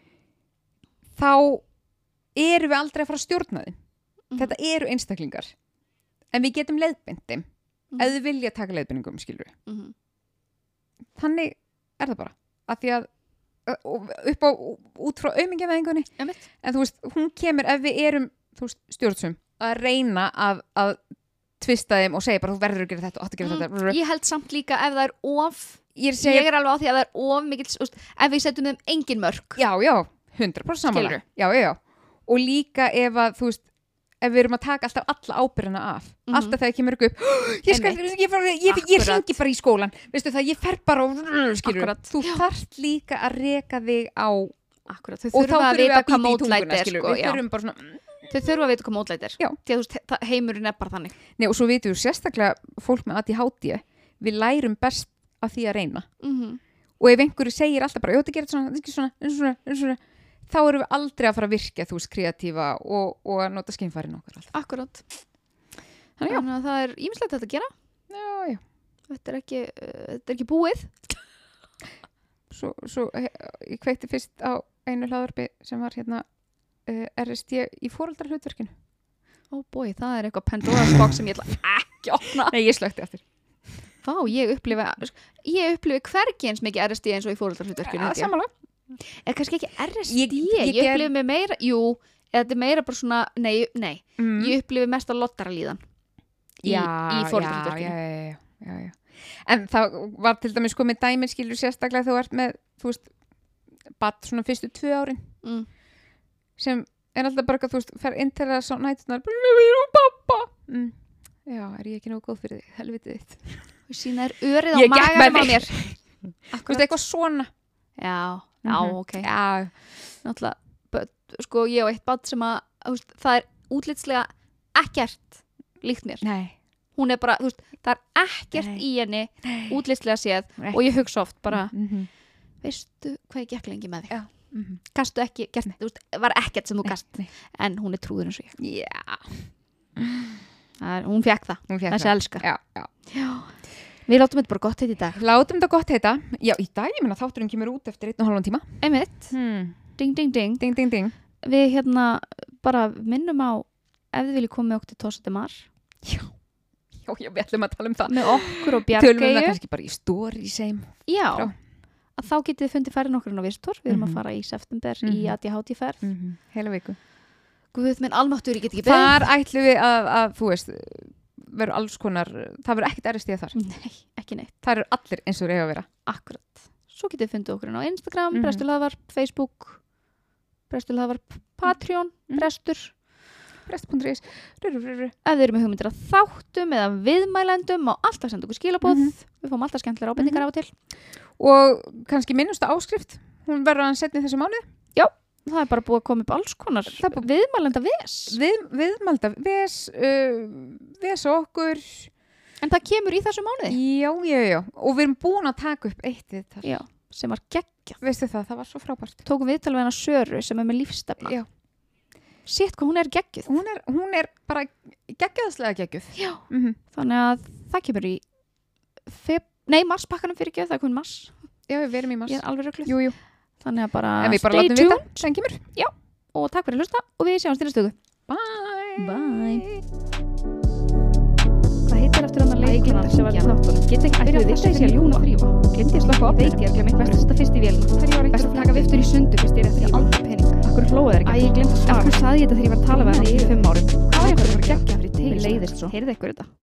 þá erum við aldrei að fara að stjórna þeim Mhm. þetta eru einstaklingar en við getum leiðbeint þeim Mhm. ef þið vilja taka leiðbeiningum, skilur við. Mhm. Þannig er það bara. Af því að uh, upp á, út frá aumingjavæðingunni, Einmitt. en þú veist, hún kemur ef við erum, þú veist, stjórnsum, að reyna að, að tvista þeim og segja bara, þú verður að gera þetta og átt að gera Mm, þetta. Ég held samt líka ef það er of Ég er að Ég segja, er alveg á því að það er of mikill úst, ef við setjum þeim engin mörk já, já, hundrað prósent samanlega. Skilurðu? Já, já, já. Og líka ef að, þú veist, ef við erum að taka alltaf alla ábyrgðina af, Mhm. alltaf þegar kemur upp, ég skal, Einmitt. ég, fara, ég, ég, ég Akkurat. hringi bara í skólan, veistu það, ég fer bara og, skilur, Akkurat. þú þarft líka að reka þig á, Akkurat, þau og þurfa að þurfum við vita að hvað býta í mótlæti tunguna, er skilur, sko, við já. þurfum bara svona, Þau þurfa að vita hvað mótlæti er Já. Því að þú veist, það- heimurinn er bara þannig nei, og svo vitum við sérstaklega fólk með A D H D, við lærum best að því að reyna. mm -hmm. Og ef einhverju segir alltaf bara, jó, þetta gerir svona, þetta gerir svona, eins og svona, eins og svona, þá erum við aldrei að fara að virka, þú veist, kreatífa og, og að nota skynfærin okkar alltaf. Akkurat Þannig já. Þannig að það er ímislegt þetta að gera Já, já. Þetta er ekki, uh, þetta er ekki búið Svo, svo he, ég kveikti fyrst á einu hlaðvarpi sem var hérna uh, R S D í foreldrahlutverkinu. Ó bói, það er eitthvað Pandora's box sem ég ætla ekki að opna Nei, ég slökti eftir. Vá, ég upplifa Ég upplifi hvergi eins mikið R S D eins og í fóreldrahlutverkinu Ja, held ég. samanlega. Er kannski ekki R S D Ég- Ég, ég ger- upplifi mig meira, jú eða þetta er meira bara svona, nei, nei Mm. Ég upplifi mest að lottara líðan í, í já, fóreldrahlutverkinu já, já, já, já, já. En það var til dæmis komið dæmi skilur sérstaklega þegar þú ert með, þú veist, badd svona fyrstu tvö árin mm. sem er alltaf bara að þú veist, fer inn til það svo nætunar, pappa. Mm. Já, er ég ekki nógu góð fyrir þig, helvitið þitt. Og sína er örið á Ég gekk maganum á með mér Þú veist, eitthvað svona. Já, já, Mhm. ok Já, Náttúrulega, but, sko, ég á eitt bad sem að þú veist, það er útlitslega ekkert líkt mér nei. Hún er bara, þú veist, það er ekkert Nei. í henni útlitslega séð Nei. og ég hugsa oft bara, Mm -hmm. veistu hvað ég gekk lengi með þig Já. Mm -hmm. gastu ekki, gert, þú veist, var ekkert sem þú gast Nei. en hún er trúður eins og ég Já. það er, hún fekk það, Hún fékk þessi það. elska Já, já. Já. Við látum þetta bara gott heit í dag Látum þetta gott heita. Já, í dag, ég meina þátturinn kemur út eftir einn og hálfan tíma. einmitt, Hmm. ding ding ding Ding, ding, ding. við hérna bara minnum á ef þið viljið koma með okkur til Tossa de Mar Já, já, já, við ætlum að tala um það. með okkur og Tölum við það Bjargeyju kannski bara í story sem. já, frá. að þá getið þið fundið færin okkur inn á Vistor, við erum Mhm. að fara í september Mhm. í A D H D ferð Mm -hmm. Heila viku. Guð minn almáttur, ég get ekki beðið Þar ætlum við að, að þú veist, verður alls konar, það verður ekkert erist í þar. nei, ekki neitt, Það eru allir eins og þeir eiga að vera. akkurat svo getið þið fundið okkur inn á Instagram, Mhm. Brestur Hlaðvarp, Facebook Brestur Hlaðvarp, Patreon Mhm. Brestur, Brest punktur is. Ruru, ruru. ef þið eru með hugmyndir að þáttum eða viðmælendum má alltaf senda okkur skilaboð Mhm. við fáum alltaf skemmtilega ábendingar af og til Og kannski minnust að áskrift. Hún verður að setja í þessu mánuði. það er bara búið að koma upp alls konar Það er bara- viðmælenda ves Við, viðmalda ves, uh, ves okkur. en það kemur í þessu mánuði Já, já, já. Og við erum búin að taka upp eitt viðtal. já, sem var geggjað Veistu það, það var svo frábært. tókum viðtal við hana Söru sem er með lífstefna Já. sétt hvað hún er geggjuð Hún er, hún er bara geggjaðslega geggjuð. já. Mm -hmm. þannig að það kemur í feb... nei, marspakkanum fyrir ekki, það er komin mars Já, við erum í mars. ég er alveg röggluð Jú, jú. þannig að bara En við bara stay látum tuned vita. Sen kemur. og takk fyrir að hlusta og við sjáumst í næstu viku Bye. Bye. Hvað heitir eftir hann að leikuna sem var í þáttunum? Get ekki byrjað þetta í sér ljúna þrýfa. Glemdi ég slaka opnið. Veit ég að glemir hvert að þetta fyrst í vélina. Hverju var eitthvað að taka viftur í sundu fyrst ég er eftir aldrei pening. Akkur hlóðu þeir ekki. Æ, ég glemdi að svara. Akkur saði ég þetta þegar ég var að tala við hann í fimm árum. Hvað var ég að fara að gegja fyrir teil? Mér leiðist svo. Heyrðu ykkur þetta?